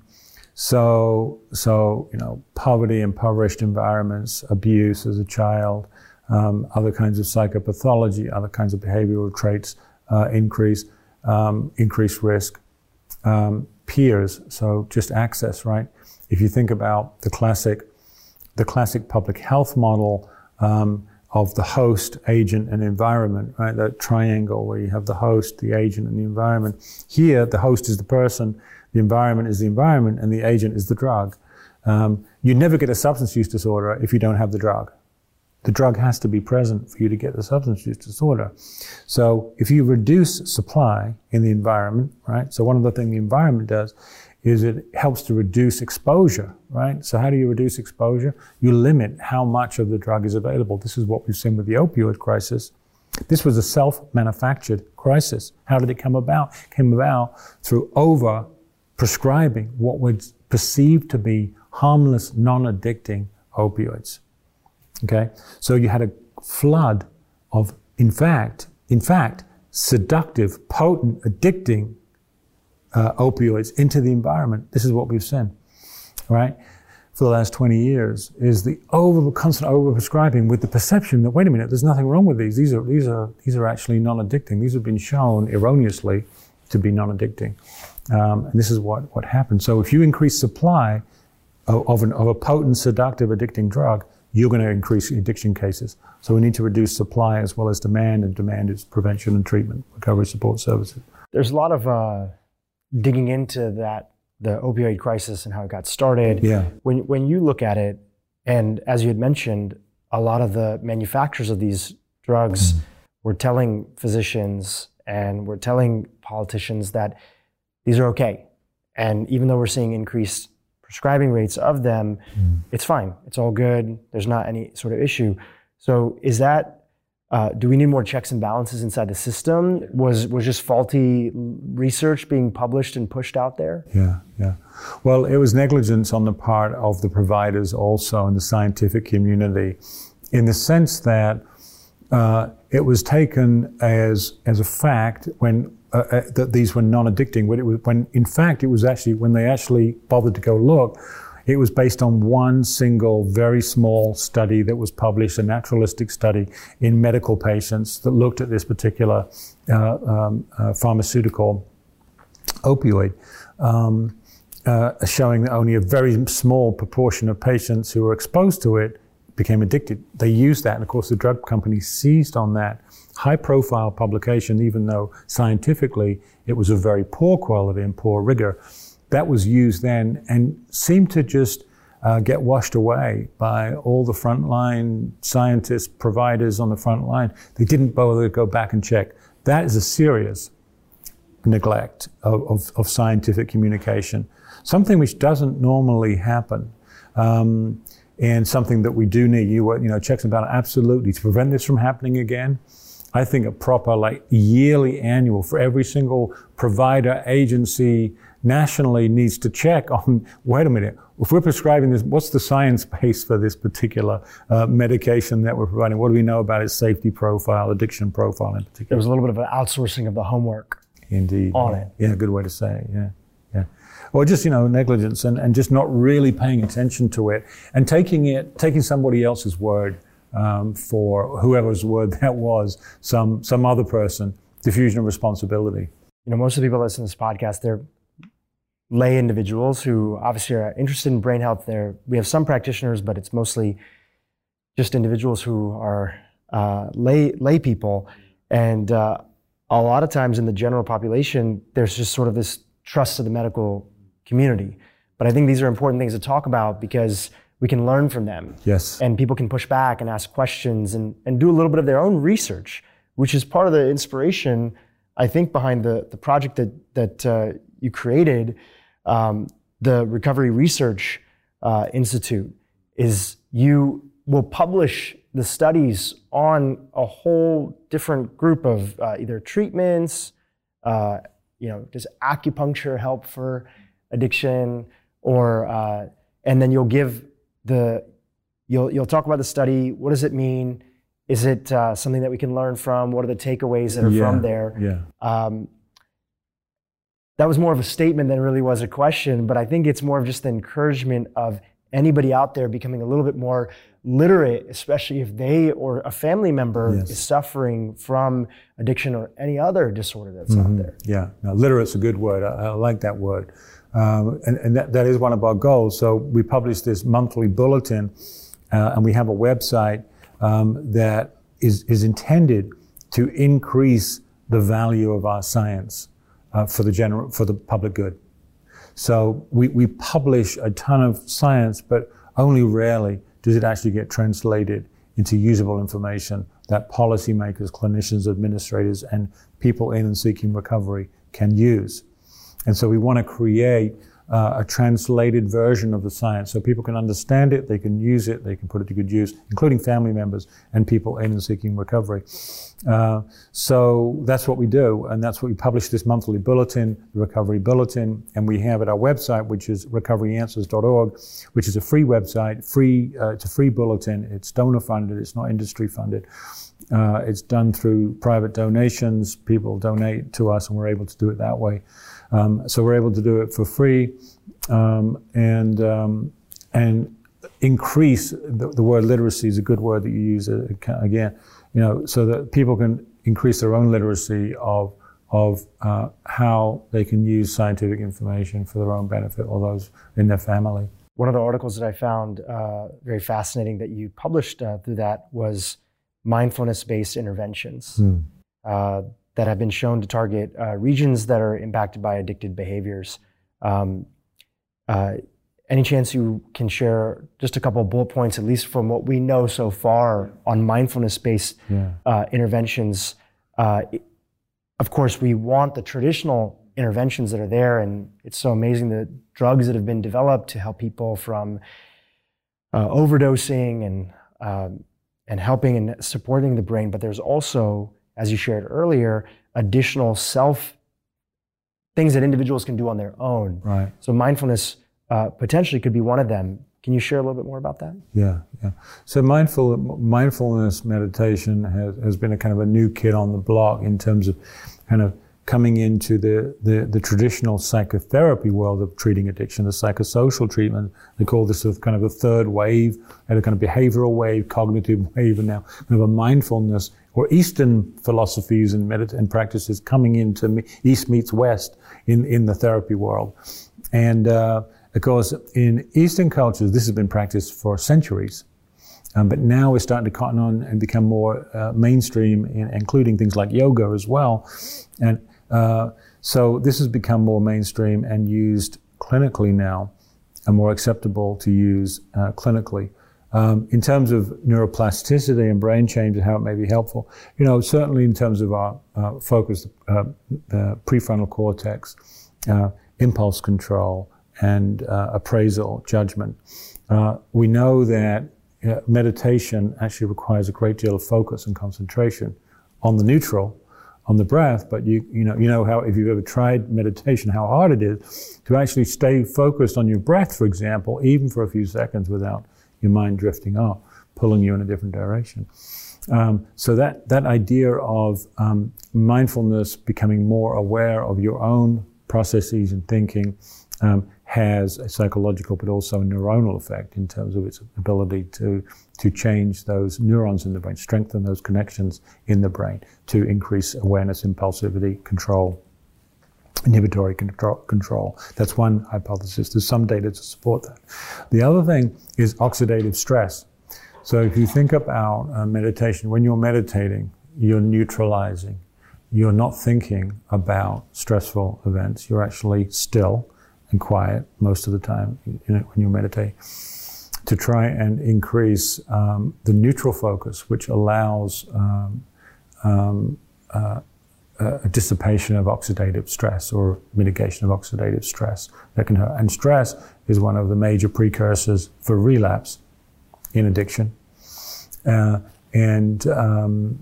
so, so, you know, poverty, impoverished environments, abuse as a child, um, other kinds of psychopathology, other kinds of behavioral traits uh, increase, um, increased risk. Um, peers, so just access, right? If you think about the classic, the classic public health model, um, of the host, agent, and environment, right? That triangle where you have the host, the agent, and the environment. Here, the host is the person, the environment is the environment, and the agent is the drug. Um, you never get a substance use disorder if you don't have the drug. The drug has to be present for you to get the substance use disorder. So if you reduce supply in the environment, right? So one of the things the environment does is it helps to reduce exposure, right? So how do you reduce exposure? You limit how much of the drug is available. This is what we've seen with the opioid crisis. This was a self-manufactured crisis. How did it come about? It came about through over-prescribing what was perceived to be harmless, non-addicting opioids, okay? So you had a flood of, in fact, in fact, seductive, potent, addicting Uh, opioids into the environment. This is what we've seen, right, for the last twenty years, is the over, constant overprescribing with the perception that, wait a minute, there's nothing wrong with these. These are, these are, these are actually non-addicting. These have been shown erroneously to be non-addicting. Um, and this is what, what happens. So if you increase supply of, of, an, of a potent, seductive, addicting drug, you're going to increase addiction cases. So we need to reduce supply as well as demand, and demand is prevention and treatment, recovery support services.
There's a lot of uh, digging into that, the opioid crisis and how it got started.
Yeah.
When when you look at it, and as you had mentioned, a lot of the manufacturers of these drugs mm. were telling physicians and we're telling politicians that these are okay. And even though we're seeing increased prescribing rates of them, mm. it's fine. It's all good. There's not any sort of issue. So is that, uh, do we need more checks and balances inside the system? Was was just faulty research being published and pushed out there?
Yeah, yeah. Well, it was negligence on the part of the providers also in the scientific community, in the sense that uh, it was taken as as a fact when uh, uh, that these were non-addicting. When, it was, when in fact it was actually, when they actually bothered to go look, it was based on one single, very small study that was published, a naturalistic study in medical patients that looked at this particular uh, um, uh, pharmaceutical opioid, um, uh, showing that only a very small proportion of patients who were exposed to it became addicted. They used that, and of course the drug company seized on that high-profile publication, even though scientifically it was of very poor quality and poor rigor. That was used then and seemed to just uh, get washed away by all the frontline scientists, providers on the front line. They didn't bother to go back and check. That is a serious neglect of, of, of scientific communication, something which doesn't normally happen, um, and something that we do need. You, you know, checks and balances, absolutely, to prevent this from happening again. I think a proper, like, yearly annual for every single provider, agency, nationally needs to check on, wait a minute, if we're prescribing this, what's the science base for this particular uh, medication that we're providing? What do we know about its safety profile, addiction profile in particular?
There was a little bit of an outsourcing of the homework.
Indeed.
On
yeah.
it.
Yeah, good way to say it, yeah. Yeah. Or just, you know, negligence and, and just not really paying attention to it and taking it, taking somebody else's word um, for whoever's word that was, some some other person, diffusion of responsibility.
You know, most of the people that listen to this podcast, they're lay individuals who obviously are interested in brain health. There, we have some practitioners, but it's mostly just individuals who are uh, lay lay people. And uh, a lot of times in the general population, there's just sort of this trust of the medical community. But I think these are important things to talk about because we can learn from them.
Yes.
And people can push back and ask questions and, and do a little bit of their own research, which is part of the inspiration, I think, behind the, the project that, that uh, you created. Um, the Recovery Research uh, Institute is you will publish the studies on a whole different group of uh, either treatments, uh, you know, does acupuncture help for addiction, or uh, and then you'll give the you'll you'll talk about the study. What does it mean? Is it uh, something that we can learn from? What are the takeaways that are
yeah,
from there?
Yeah. Um,
that was more of a statement than it really was a question, but I think it's more of just the encouragement of anybody out there becoming a little bit more literate, especially if they or a family member yes. is suffering from addiction or any other disorder that's mm-hmm. out there.
Yeah, no, literate's a good word. I, I like that word. Um, and and that, that is one of our goals. So we publish this monthly bulletin, uh, and we have a website um, that is, is intended to increase the value of our science uh, for the general, for the public good. So we, we publish a ton of science, but only rarely does it actually get translated into usable information that policymakers, clinicians, administrators, and people in and seeking recovery can use. And so we want to create uh, a translated version of the science so people can understand it, they can use it, they can put it to good use, including family members and people in and seeking recovery. Uh, so that's what we do, and that's what we publish, this monthly bulletin, the Recovery Bulletin, and we have at our website, which is recovery answers dot org, which is a free website, free. Uh, it's a free bulletin. It's donor funded. It's not industry funded. Uh, it's done through private donations. People donate to us, and we're able to do it that way. Um, so we're able to do it for free, um, and um, and increase the, the word literacy is a good word that you use uh, again. You know, so that people can increase their own literacy of of uh, how they can use scientific information for their own benefit or those in their family.
One of the articles that I found uh, very fascinating that you published uh, through that was mindfulness-based interventions mm. uh, that have been shown to target uh, regions that are impacted by addicted behaviors. Um, uh, Any chance you can share just a couple of bullet points, at least from what we know so far, on mindfulness-based yeah. uh, interventions uh, of course, we want the traditional interventions that are there, and it's so amazing the drugs that have been developed to help people from uh, overdosing and um, and helping and supporting the brain. But there's also, as you shared earlier, additional self things that individuals can do on their own.
Right.
So mindfulness uh, potentially could be one of them. Can you share a little bit more about that?
Yeah, yeah. So mindful mindfulness meditation has, has been a kind of a new kid on the block in terms of kind of coming into the, the, the traditional psychotherapy world of treating addiction, the psychosocial treatment. They call this a kind of a third wave, and a kind of behavioral wave, cognitive wave, and now kind of a mindfulness or Eastern philosophies and medit- and practices coming into me- East meets West in, in the therapy world. And uh, of course, in Eastern cultures, this has been practiced for centuries. Um, but now we're starting to cotton on and become more uh, mainstream, in, including things like yoga as well. And uh, so this has become more mainstream and used clinically now, and more acceptable to use uh, clinically. Um, in terms of neuroplasticity and brain change and how it may be helpful, you know, certainly in terms of our uh, focus, uh, uh, prefrontal cortex, uh, impulse control, and uh, appraisal, judgment. Uh, we know that uh, meditation actually requires a great deal of focus and concentration on the neutral, on the breath, but you you know you know how, if you've ever tried meditation, how hard it is to actually stay focused on your breath, for example, even for a few seconds without your mind drifting off, pulling you in a different direction. Um, so that that idea of um, mindfulness, becoming more aware of your own processes and thinking, um, has a psychological but also a neuronal effect in terms of its ability to to change those neurons in the brain, strengthen those connections in the brain, to increase awareness, impulsivity, control, inhibitory control. control. That's one hypothesis. There's some data to support that. The other thing is oxidative stress. So if you think about uh, meditation, when you're meditating, you're neutralizing. You're not thinking about stressful events. You're actually still and quiet most of the time, you know, when you meditate, to try and increase um, the neutral focus, which allows um, um, uh, a dissipation of oxidative stress or mitigation of oxidative stress that can hurt. And stress is one of the major precursors for relapse in addiction. Uh, and um,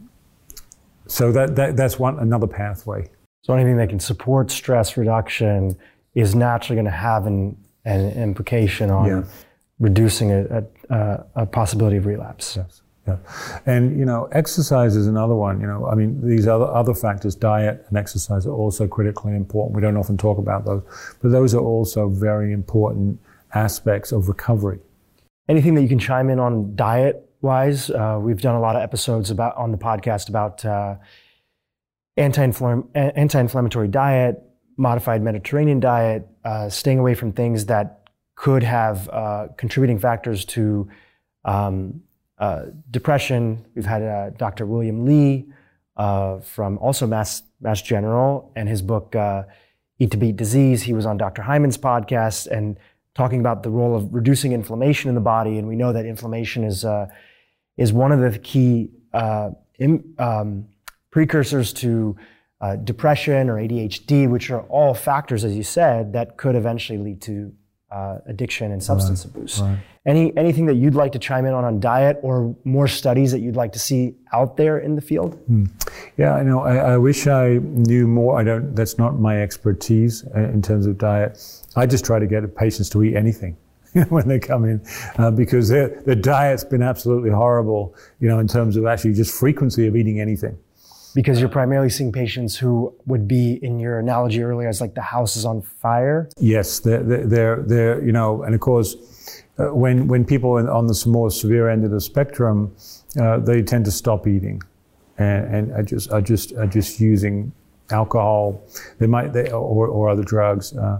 so that, that that's one another pathway.
So anything that can support stress reduction is naturally going to have an, an implication on yeah. reducing a, a, a possibility of relapse.
Yes. Yeah. And, you know, exercise is another one. You know, I mean, these other other factors, diet and exercise, are also critically important. We don't often talk about those, but those are also very important aspects of recovery.
Anything that you can chime in on diet-wise? Uh, we've done a lot of episodes about on the podcast about uh, anti-inflamm- anti-inflammatory diet, modified Mediterranean diet, uh, staying away from things that could have uh, contributing factors to um, uh, depression. We've had uh, Doctor William Li uh, from also Mass, Mass General, and his book, uh, Eat to Beat Disease. He was on Doctor Hyman's podcast and talking about the role of reducing inflammation in the body. And we know that inflammation is uh, is one of the key uh, im, um, precursors to Uh, depression or A D H D, which are all factors, as you said, that could eventually lead to uh, addiction and substance
right,
abuse.
Right.
Any anything that you'd like to chime in on on diet, or more studies that you'd like to see out there in the field?
Hmm. Yeah, I know. I, I wish I knew more. I don't. That's not my expertise uh, in terms of diet. I just try to get patients to eat anything when they come in, uh, because their their diet's been absolutely horrible. You know, in terms of actually just frequency of eating anything.
Because you're primarily seeing patients who would be, in your analogy earlier, as like the house is on fire?
Yes, they're, they're, they're you know, and of course, uh, when when people are on the more severe end of the spectrum, uh, they tend to stop eating, and, and are just are just are just using alcohol, they might they or, or other drugs uh,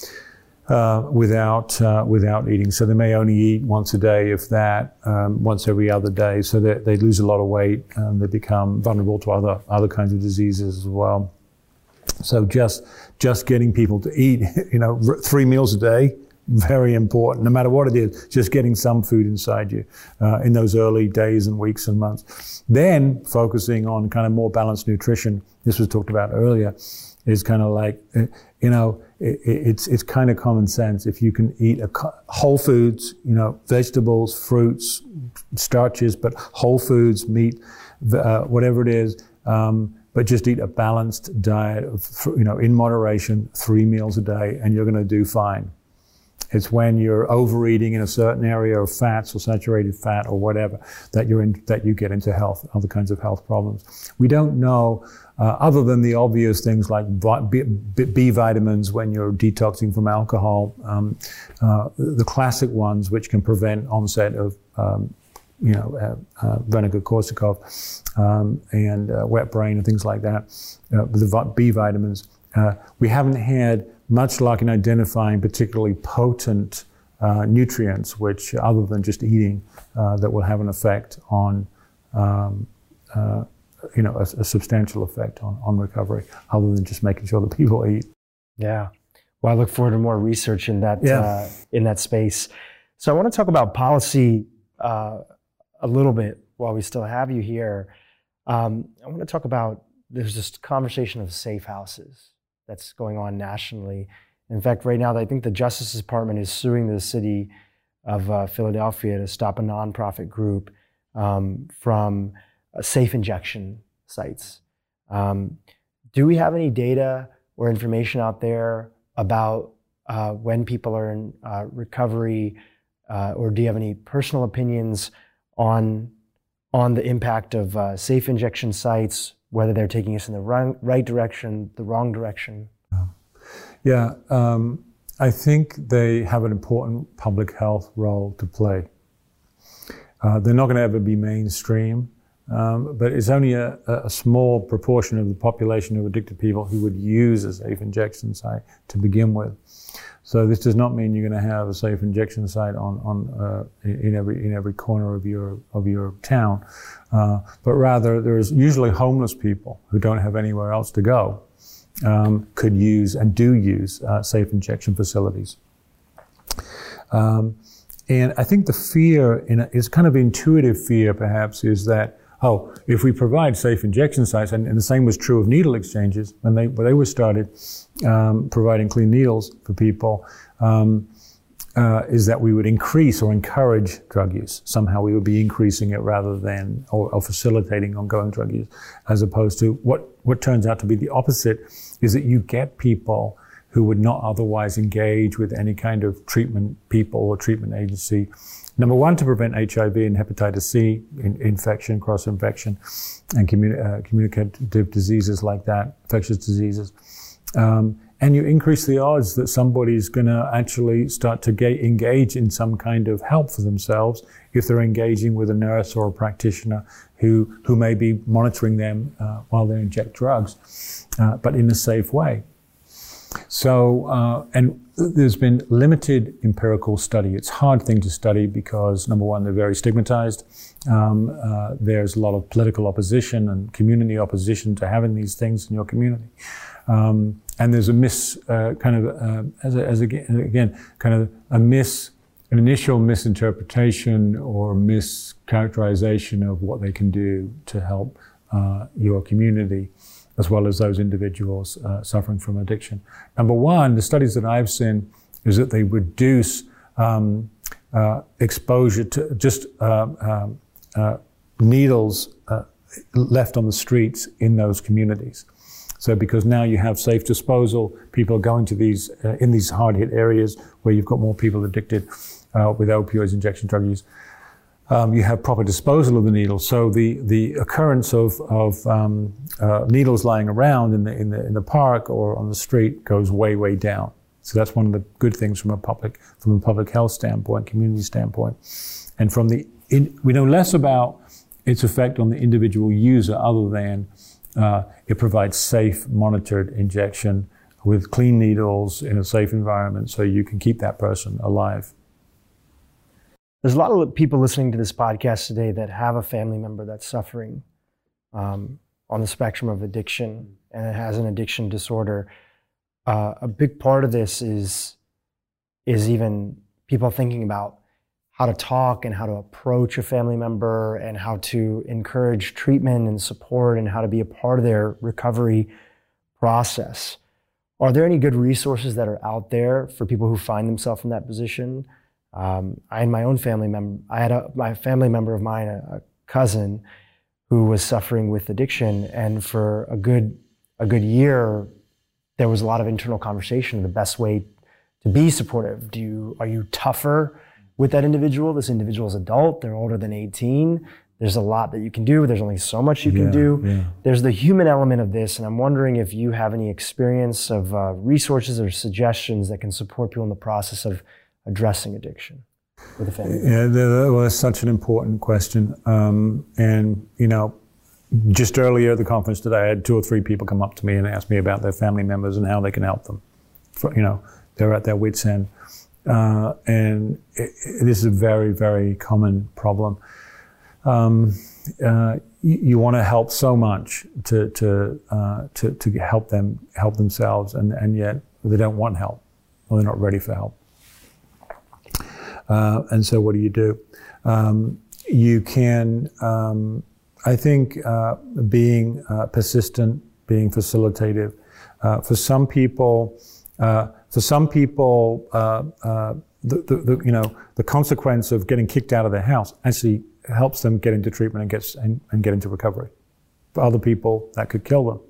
uh, without uh, without eating. So they may only eat once a day, if that, um, once every other day. So they they lose a lot of weight, and they become vulnerable to other other kinds of diseases as well. So just just getting people to eat, you know, three meals a day very important, no matter what it is, just getting some food inside you uh, in those early days and weeks and months. Then focusing on kind of more balanced nutrition, this was talked about earlier, is kind of like, you know, it, it's it's kind of common sense. If you can eat a whole foods, you know, vegetables, fruits, starches, but whole foods, meat, uh, whatever it is, um, but just eat a balanced diet, of, you know, in moderation, three meals a day, and you're going to do fine. It's when you're overeating in a certain area of fats or saturated fat or whatever that you're in, that you get into health, other kinds of health problems. We don't know, uh, other than the obvious things like B, B vitamins when you're detoxing from alcohol, um, uh, the classic ones which can prevent onset of, um, you know, uh, uh, Wernicke-Korsakoff um, and uh, wet brain and things like that. Uh, the B vitamins, uh, we haven't had much luck in identifying particularly potent uh, nutrients, which, other than just eating, uh, that will have an effect on, um, uh, you know, a, a substantial effect on, on recovery, other than just making sure that people eat.
Yeah. Well, I look forward to more research in that
yeah.
uh, in that space. So I want to talk about policy uh, a little bit while we still have you here. Um, I want to talk about, there's this conversation of safe houses that's going on nationally. In fact, right now, I think the Justice Department is suing the city of uh, Philadelphia to stop a nonprofit group um, from uh, safe injection sites. Um, do we have any data or information out there about uh, when people are in uh, recovery, uh, or do you have any personal opinions on, on the impact of uh, safe injection sites, whether they're taking us in the wrong, right direction, the wrong direction?
Yeah, um, I think they have an important public health role to play. Uh, they're not going to ever be mainstream, um, but it's only a, a small proportion of the population of addicted people who would use a safe injection site to begin with. So this does not mean you're going to have a safe injection site on, on uh, in every in every corner of your of your town, uh, but rather there's usually homeless people who don't have anywhere else to go, um, could use and do use uh, safe injection facilities. Um, and I think the fear, in a, is kind of intuitive fear perhaps, is that, oh, if we provide safe injection sites, and, and the same was true of needle exchanges when they when they were started, um, providing clean needles for people, um, uh, is that we would increase or encourage drug use. Somehow we would be increasing it rather than, or, or facilitating ongoing drug use, as opposed to what, what turns out to be the opposite, is that you get people who would not otherwise engage with any kind of treatment people or treatment agency. Number one, to prevent H I V and hepatitis C in, infection, cross-infection, and communi- uh, communicative diseases like that, infectious diseases. Um, and you increase the odds that somebody's going to actually start to ga- engage in some kind of help for themselves if they're engaging with a nurse or a practitioner who, who may be monitoring them uh, while they inject drugs, uh, but in a safe way. So, uh, and there's been limited empirical study. It's a hard thing to study because, number one, they're very stigmatized. Um, uh, there's a lot of political opposition and community opposition to having these things in your community. Um, and there's a mis, uh, kind of, uh, as, a, as a, again, kind of a mis, an initial misinterpretation or mischaracterization of what they can do to help uh, your community, as well as those individuals uh, suffering from addiction. Number one, the studies that I've seen is that they reduce um, uh, exposure to just uh, um, uh, needles uh, left on the streets in those communities. So because now you have safe disposal, people are going to these, uh, in these hard-hit areas where you've got more people addicted uh, with opioids, injection drug use. Um, you have proper disposal of the needles, so the the occurrence of of um, uh, needles lying around in the in the in the park or on the street goes way way down. So that's one of the good things from a public from a public health standpoint, community standpoint, and from the in, we know less about its effect on the individual user, other than uh, it provides safe, monitored injection with clean needles in a safe environment, so you can keep that person alive.
There's a lot of people listening to this podcast today that have a family member that's suffering um, on the spectrum of addiction and it has an addiction disorder. Uh, a big part of this is is even people thinking about how to talk and how to approach a family member and how to encourage treatment and support and how to be a part of their recovery process. Are there any good resources that are out there for people who find themselves in that position? Um, I, in my own family member, I had a my family member of mine, a, a cousin, who was suffering with addiction, and for a good a good year, there was a lot of internal conversation. The best way to be supportive. Do you are you tougher with that individual? This individual is adult. They're older than eighteen. There's a lot that you can do. There's only so much you can
yeah,
do.
Yeah.
There's the human element of this, and I'm wondering if you have any experience of uh, resources or suggestions that can support people in the process of addressing addiction with a family.
Yeah, well, that's such an important question. Um, and, you know, just earlier at the conference today, I had two or three people come up to me and ask me about their family members and how they can help them. For, you know, they're at their wits' end. Uh, and it, it is a very, very common problem. Um, uh, you, you want to help so much to to, uh, to to help them help themselves, and, and yet they don't want help, or they're not ready for help. Uh, and so, what do you do? Um, you can, um, I think, uh, being uh, persistent, being facilitative. Uh, for some people, uh, for some people, uh, uh, the, the, the you know the consequence of getting kicked out of their house actually helps them get into treatment and get and, and get into recovery. For other people, that could kill them.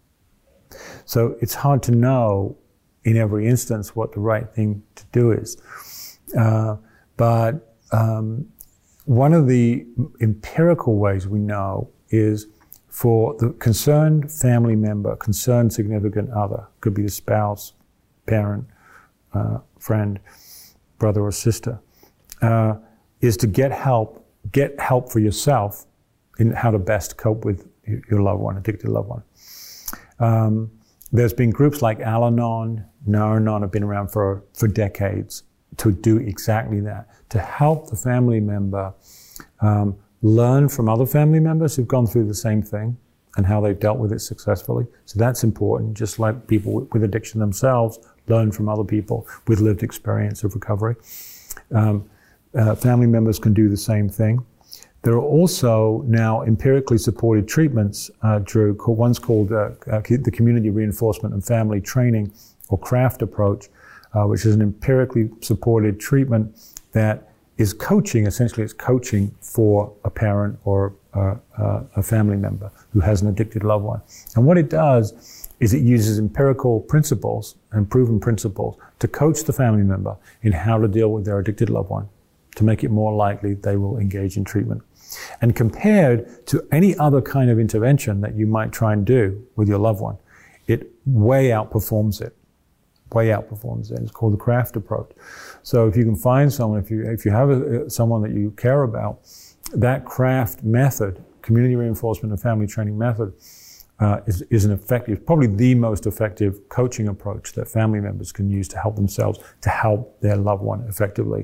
So it's hard to know in every instance what the right thing to do is. Uh, but um, one of the empirical ways we know is for the concerned family member, concerned significant other, could be the spouse, parent, uh, friend, brother or sister, uh, is to get help Get help for yourself in how to best cope with your loved one, addicted loved one. Um, there's been groups like Al-Anon, Nar-Anon have been around for, for decades to do exactly that, to help the family member um, learn from other family members who've gone through the same thing and how they've dealt with it successfully. So that's important, just like people with addiction themselves learn from other people with lived experience of recovery. Um, Uh, family members can do the same thing. There are also now empirically supported treatments, uh, Drew. One's called uh, uh, the Community Reinforcement and Family Training, or CRAFT approach, uh, which is an empirically supported treatment that is coaching. Essentially, it's coaching for a parent or uh, uh, a family member who has an addicted loved one. And what it does is it uses empirical principles and proven principles to coach the family member in how to deal with their addicted loved one, to make it more likely they will engage in treatment. And compared to any other kind of intervention that you might try and do with your loved one, it way outperforms it, way outperforms it. It's called the CRAFT approach. So if you can find someone, if you if you have a, someone that you care about, that CRAFT method, community reinforcement and family training method, uh, is, is an effective, probably the most effective coaching approach that family members can use to help themselves, to help their loved one effectively.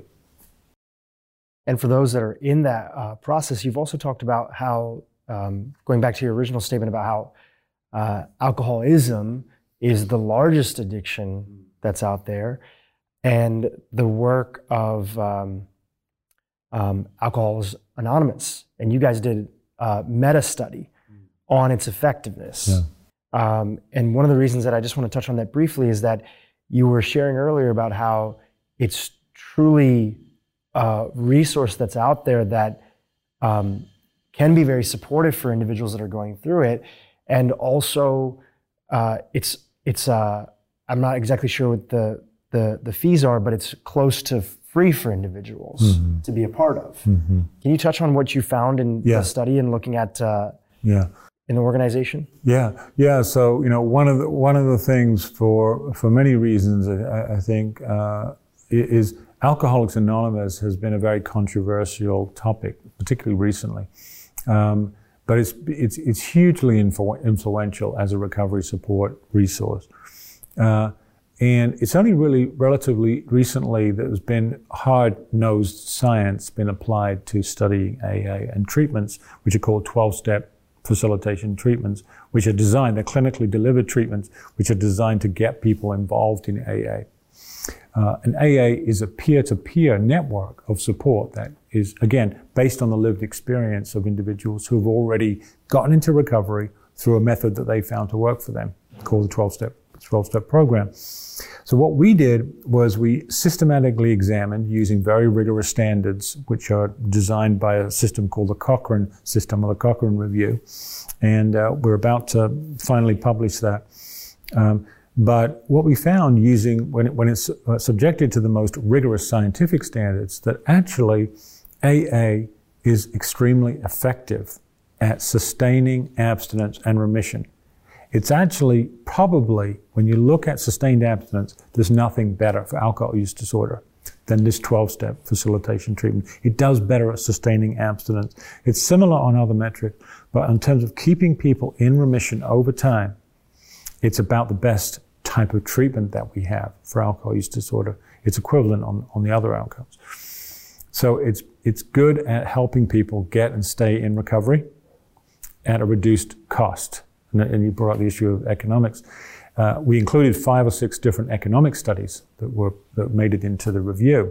And for those that are in that uh, process, you've also talked about how, um, going back to your original statement about how uh, alcoholism is the largest addiction that's out there, and the work of um, um, Alcoholics Anonymous. And you guys did a meta study on its effectiveness.
Yeah.
Um, and one of the reasons that I just want to touch on that briefly is that you were sharing earlier about how it's truly Uh, resource that's out there that um, can be very supportive for individuals that are going through it, and also uh, it's it's uh, I'm not exactly sure what the, the the fees are, but it's close to free for individuals mm-hmm. to be a part of. Mm-hmm. Can you touch on what you found in yeah. the study and looking at uh,
yeah.
in the organization?
Yeah, yeah. So you know, one of the one of the things for for many reasons, I, I think, uh, is Alcoholics Anonymous has been a very controversial topic, particularly recently, um, but it's it's it's hugely influ- influential as a recovery support resource, uh, and it's only really relatively recently that there's been hard-nosed science been applied to studying A A and treatments, which are called twelve-step facilitation treatments, which are designed, they're clinically delivered treatments, which are designed to get people involved in A A. Uh, and A A is a peer-to-peer network of support that is, again, based on the lived experience of individuals who have already gotten into recovery through a method that they found to work for them, called the twelve-step twelve-step program. So what we did was we systematically examined using very rigorous standards, which are designed by a system called the Cochrane system, or the Cochrane Review. And uh, we're about to finally publish that. Um, but what we found using, when, it, when it's uh, subjected to the most rigorous scientific standards, that actually A A is extremely effective at sustaining abstinence and remission. It's actually probably, when you look at sustained abstinence, there's nothing better for alcohol use disorder than this twelve-step facilitation treatment. It does better at sustaining abstinence. It's similar on other metrics, but in terms of keeping people in remission over time, it's about the best type of treatment that we have for alcohol use disorder. It's equivalent on, on the other outcomes. So it's, it's good at helping people get and stay in recovery at a reduced cost. And you brought up the issue of economics. Uh, we included five or six different economic studies that were that made it into the review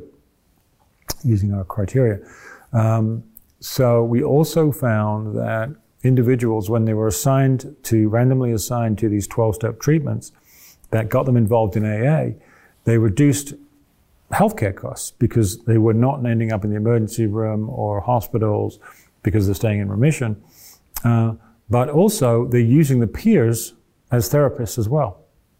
using our criteria. Um, so we also found that individuals, when they were assigned to, randomly assigned to these twelve-step treatments that got them involved in A A, they reduced healthcare costs because they were not ending up in the emergency room or hospitals because they're staying in remission. Uh, But also, they're using the peers as therapists as well.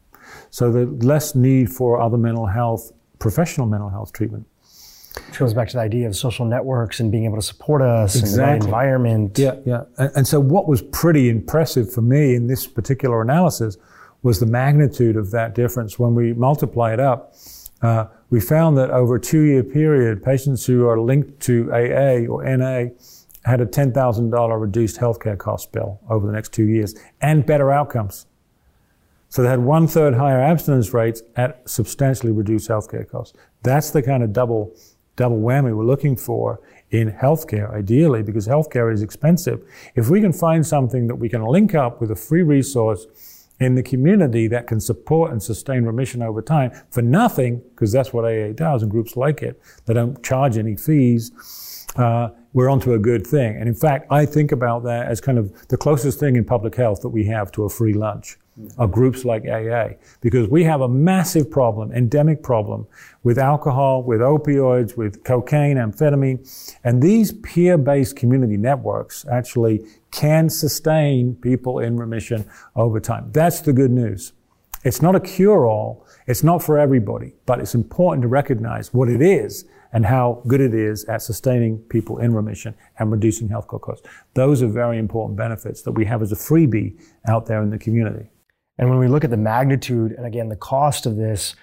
So there's less need for other mental health, professional mental health treatment.
Which goes back to the idea of social networks and being able to support us
Exactly.
in the right environment.
Yeah, yeah. And, and so what was pretty impressive for me in this particular analysis was the magnitude of that difference. When we multiply it up, uh, we found that over a two-year period, patients who are linked to A A or N A had a ten thousand dollars reduced healthcare cost bill over the next two years and better outcomes. So they had one-third higher abstinence rates at substantially reduced healthcare costs. That's the kind of double, double whammy we're looking for in healthcare, ideally, because healthcare is expensive. If we can find something that we can link up with a free resource in the community that can support and sustain remission over time for nothing, because that's what A A does and groups like it, they don't charge any fees, uh, we're onto a good thing. And in fact, I think about that as kind of the closest thing in public health that we have to a free lunch, mm-hmm. are groups like A A. Because we have a massive problem, endemic problem, with alcohol, with opioids, with cocaine, amphetamine. And these peer-based community networks actually can sustain people in remission over time. That's the good news. It's not a cure-all. It's not for everybody. But it's important to recognize what it is and how good it is at sustaining people in remission and reducing healthcare costs. Those are very important benefits that we have as a freebie out there in the community.
And when we look at the magnitude and, again, the cost of this,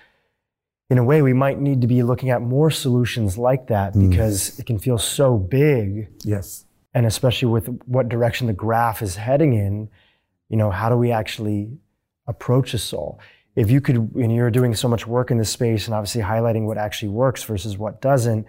in a way, we might need to be looking at more solutions like that because mm. it can feel so big.
Yes.
And especially with what direction the graph is heading in, you know, how do we actually approach this all? If you could, and you're doing so much work in this space and obviously highlighting what actually works versus what doesn't,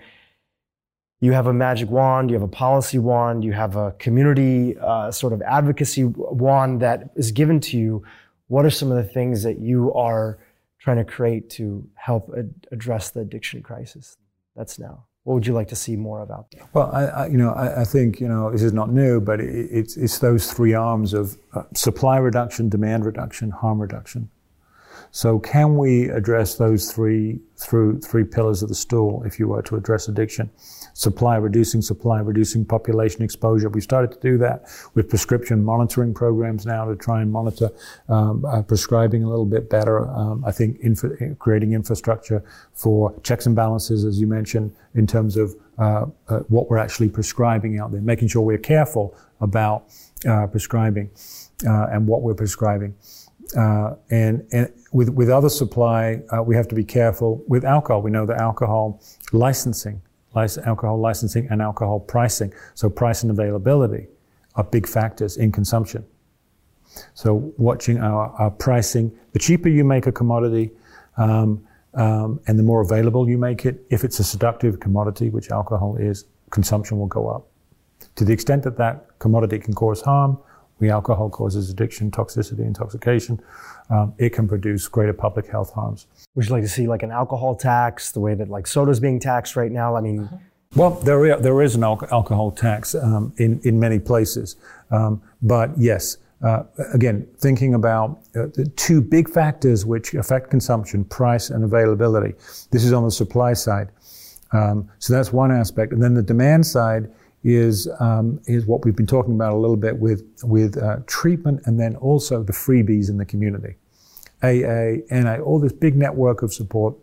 you have a magic wand, you have a policy wand, you have a community uh, sort of advocacy wand that is given to you. What are some of the things that you are trying to create to help ad- address the addiction crisis that's now? What would you like to see more about that?
Well, I, I, you know, I, I think, you know, this is not new, but it, it's, it's those three arms of uh, supply reduction, demand reduction, harm reduction. So can we address those three through three pillars of the stool if you were to address addiction? Supply, reducing supply, reducing population exposure. We've started to do that with prescription monitoring programs now to try and monitor um, uh, prescribing a little bit better. Um, I think infra- creating infrastructure for checks and balances, as you mentioned, in terms of uh, uh, what we're actually prescribing out there, making sure we're careful about uh, prescribing uh, and what we're prescribing. Uh, and, and with, with other supply, uh, we have to be careful. With alcohol, we know that alcohol licensing, lic- alcohol licensing and alcohol pricing, so price and availability are big factors in consumption. So watching our, our pricing, the cheaper you make a commodity, um, um, and the more available you make it, if it's a seductive commodity, which alcohol is, consumption will go up. To the extent that that commodity can cause harm, We alcohol causes addiction, toxicity, intoxication. Um, it can produce greater public health harms.
Would you like to see like an alcohol tax, the way that like soda's being taxed right now? I mean,
well, there is, there is an al- alcohol tax um, in in many places, um, but yes. Uh, again, thinking about uh, the two big factors which affect consumption, price and availability. This is on the supply side. Um, so that's one aspect. And then the demand side is um, is what we've been talking about a little bit with, with uh, treatment, and then also the freebies in the community. A A, N A, all this big network of support.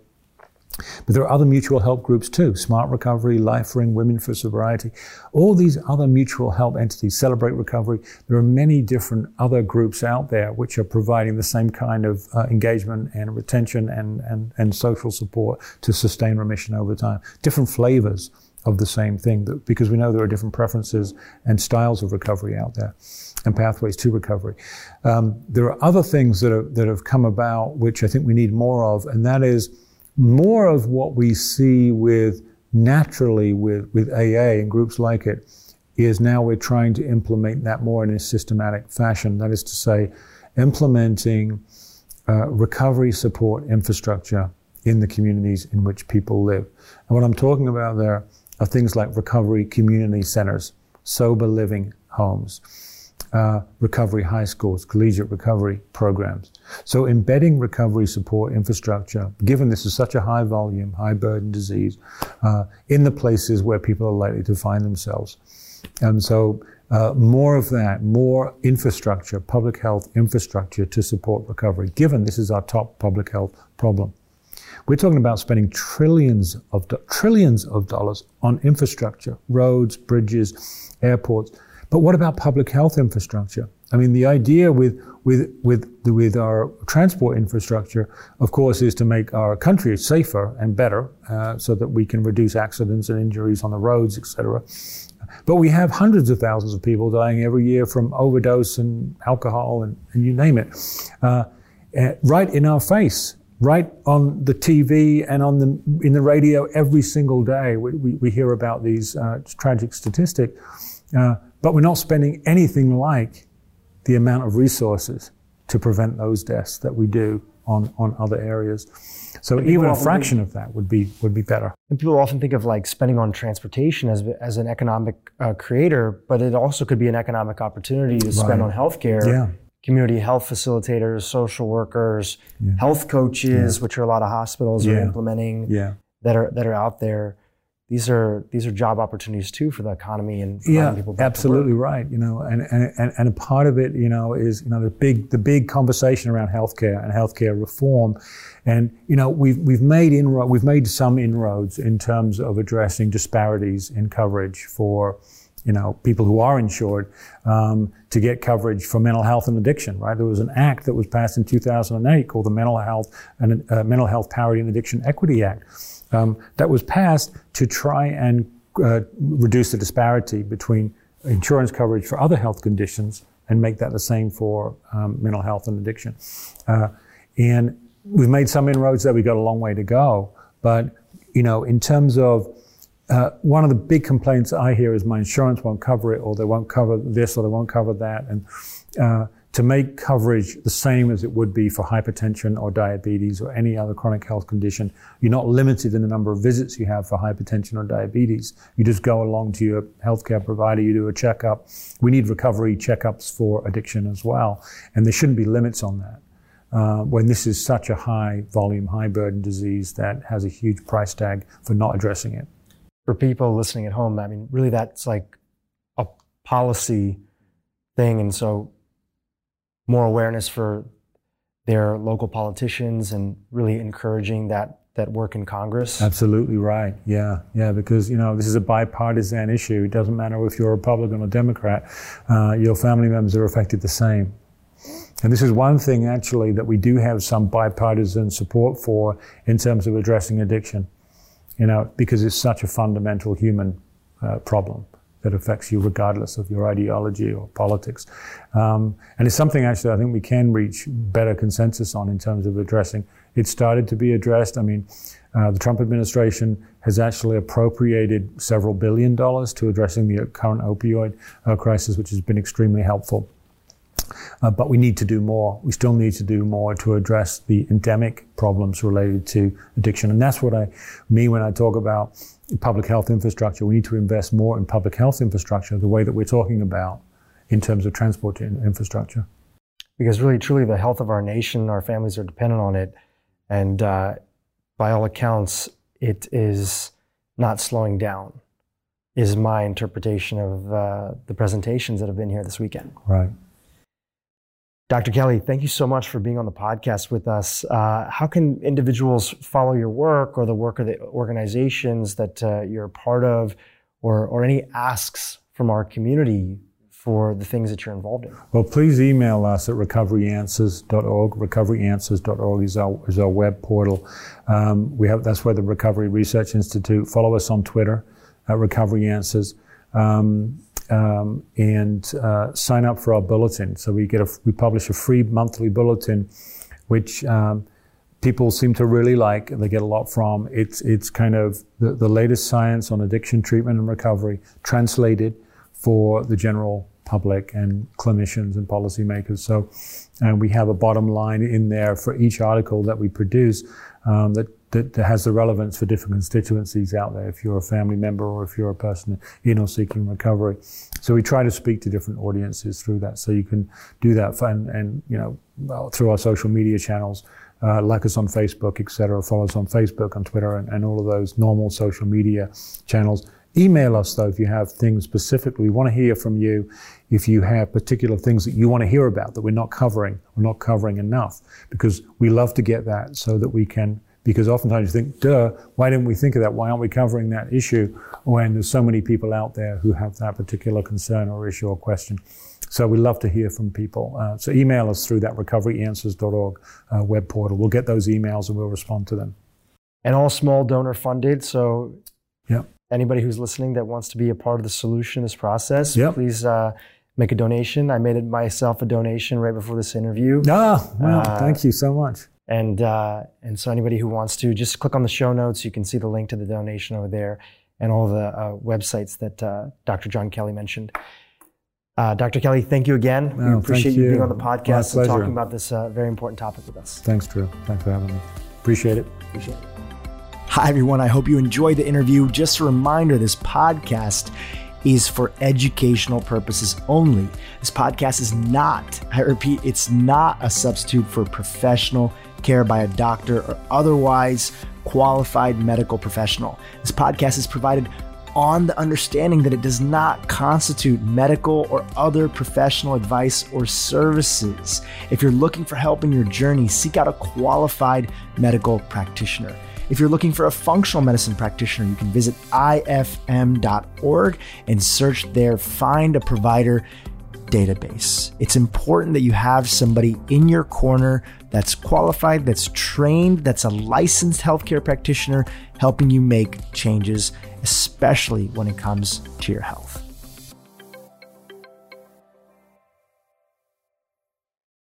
But there are other mutual help groups too, Smart Recovery, LifeRing, Women for Sobriety, all these other mutual help entities, Celebrate Recovery. There are many different other groups out there which are providing the same kind of uh, engagement and retention and, and, and social support to sustain remission over time. Different flavors of the same thing, that, because we know there are different preferences and styles of recovery out there and pathways to recovery. Um, there are other things that, are, that have come about which I think we need more of, and that is more of what we see with naturally with, with A A and groups like it is now we're trying to implement that more in a systematic fashion. That is to say, implementing uh, recovery support infrastructure in the communities in which people live. And what I'm talking about there are things like recovery community centers, sober living homes, Uh, recovery high schools, collegiate recovery programs. So embedding recovery support infrastructure, given this is such a high volume, high burden disease, uh, in the places where people are likely to find themselves. And so uh, more of that, more infrastructure, public health infrastructure to support recovery, given this is our top public health problem. We're talking about spending trillions of, do- trillions of dollars on infrastructure, roads, bridges, airports. But what about public health infrastructure? I mean, the idea with with with with our transport infrastructure, of course, is to make our country safer and better, uh, so that we can reduce accidents and injuries on the roads, et cetera. But we have hundreds of thousands of people dying every year from overdose and alcohol and, and you name it, uh, right in our face, right on the T V and on the in the radio every single day. We we, we hear about these uh, tragic statistics. Uh, But we're not spending anything like the amount of resources to prevent those deaths that we do on, on other areas. So even a fraction think, of that would be would be better.
And people often think of like spending on transportation as as an economic uh, creator, but it also could be an economic opportunity to spend right. on healthcare. Yeah. Community health facilitators, social workers, yeah. health coaches, yeah. which are a lot of hospitals yeah. are implementing yeah. that are that are out there. These are these are job opportunities too for the economy and for
yeah,
people back
absolutely
to work.
Right. You know, and, and and a part of it, you know, is you know the big the big conversation around healthcare and healthcare reform, and you know we've we've made inro- we've made some inroads in terms of addressing disparities in coverage for, you know, people who are insured um, to get coverage for mental health and addiction. Right. There was an act that was passed in two thousand eight called the Mental Health and uh, Mental Health Parity and Addiction Equity Act. Um, that was passed to try and uh, reduce the disparity between insurance coverage for other health conditions and make that the same for um, mental health and addiction. Uh, and we've made some inroads there. We've got a long way to go. But, you know, in terms of uh, one of the big complaints I hear is my insurance won't cover it, or they won't cover this, or they won't cover that. And uh, to make coverage the same as it would be for hypertension or diabetes or any other chronic health condition, you're not limited in the number of visits you have for hypertension or diabetes. You just go along to your healthcare provider, you do a checkup. We need recovery checkups for addiction as well. And there shouldn't be limits on that. Uh, when this is such a high volume, high burden disease that has a huge price tag for not addressing it.
For people listening at home, I mean, really that's like a policy thing. And so more awareness for their local politicians and really encouraging that that work in Congress.
Absolutely right. Yeah, yeah, because, you know, this is a bipartisan issue. It doesn't matter if you're a Republican or Democrat. Uh, your family members are affected the same. And this is one thing, actually, that we do have some bipartisan support for in terms of addressing addiction, you know, because it's such a fundamental human uh, problem that affects you regardless of your ideology or politics. Um, and it's something actually I think we can reach better consensus on in terms of addressing. It started to be addressed. I mean, uh, the Trump administration has actually appropriated several billion dollars to addressing the current opioid uh, crisis, which has been extremely helpful. Uh, but we need to do more. We still need to do more to address the endemic problems related to addiction. And that's what I mean when I talk about public health infrastructure. We need to invest more in public health infrastructure the way that we're talking about in terms of transport infrastructure.
Because really, truly, the health of our nation, our families are dependent on it. And uh, by all accounts, it is not slowing down, is my interpretation of uh, the presentations that have been here this weekend.
Right.
Doctor Kelly, thank you so much for being on the podcast with us. Uh, how can individuals follow your work or the work of the organizations that uh, you're a part of, or, or any asks from our community for the things that you're involved in?
Well, please email us at recovery answers dot org. recovery answers dot org is our, is our web portal. Um, we have that's where the Recovery Research Institute. Follow us on Twitter at Recovery Answers, um, um, and uh, sign up for our bulletin. So we get a we publish a free monthly bulletin, which um, people seem to really like. They get a lot from. It's it's kind of the, the latest science on addiction treatment and recovery translated for the general public and clinicians and policymakers. So, and we have a bottom line in there for each article that we produce um, that, that, that has the relevance for different constituencies out there, if you're a family member or if you're a person in or seeking recovery. So we try to speak to different audiences through that. So you can do that for, and, and, you know, well, through our social media channels, uh, like us on Facebook, et cetera. Follow us on Facebook, on Twitter, and, and all of those normal social media channels. Email us, though, if you have things specifically. We want to hear from you if you have particular things that you want to hear about that we're not covering, we're not covering enough, because we love to get that so that we can, because oftentimes you think, duh, why didn't we think of that? Why aren't we covering that issue when there's so many people out there who have that particular concern or issue or question? So we love to hear from people. Uh, so email us through that recovery answers dot org uh, web portal. We'll get those emails and we'll respond to them.
And all small donor funded, so
yeah.
Anybody who's listening that wants to be a part of the solution in this process,
yep.
please uh, make a donation. I made it myself a donation right before this interview.
Ah, well, uh, thank you so much.
And uh, and so anybody who wants to, just click on the show notes. You can see the link to the donation over there and all the uh, websites that uh, Doctor John Kelly mentioned. Uh, Doctor Kelly, thank you again.
Oh,
we appreciate you. you being on the podcast and talking about this uh, very important topic with us.
Thanks, Drew. Thanks for having me. Appreciate it.
Appreciate it. Hi, everyone. I hope you enjoyed the interview. Just a reminder, this podcast is for educational purposes only. This podcast is not, I repeat, it's not a substitute for professional care by a doctor or otherwise qualified medical professional. This podcast is provided on the understanding that it does not constitute medical or other professional advice or services. If you're looking for help in your journey, seek out a qualified medical practitioner. If you're looking for a functional medicine practitioner, you can visit I F M dot org and search their Find a Provider database. It's important that you have somebody in your corner that's qualified, that's trained, that's a licensed healthcare practitioner helping you make changes, especially when it comes to your health.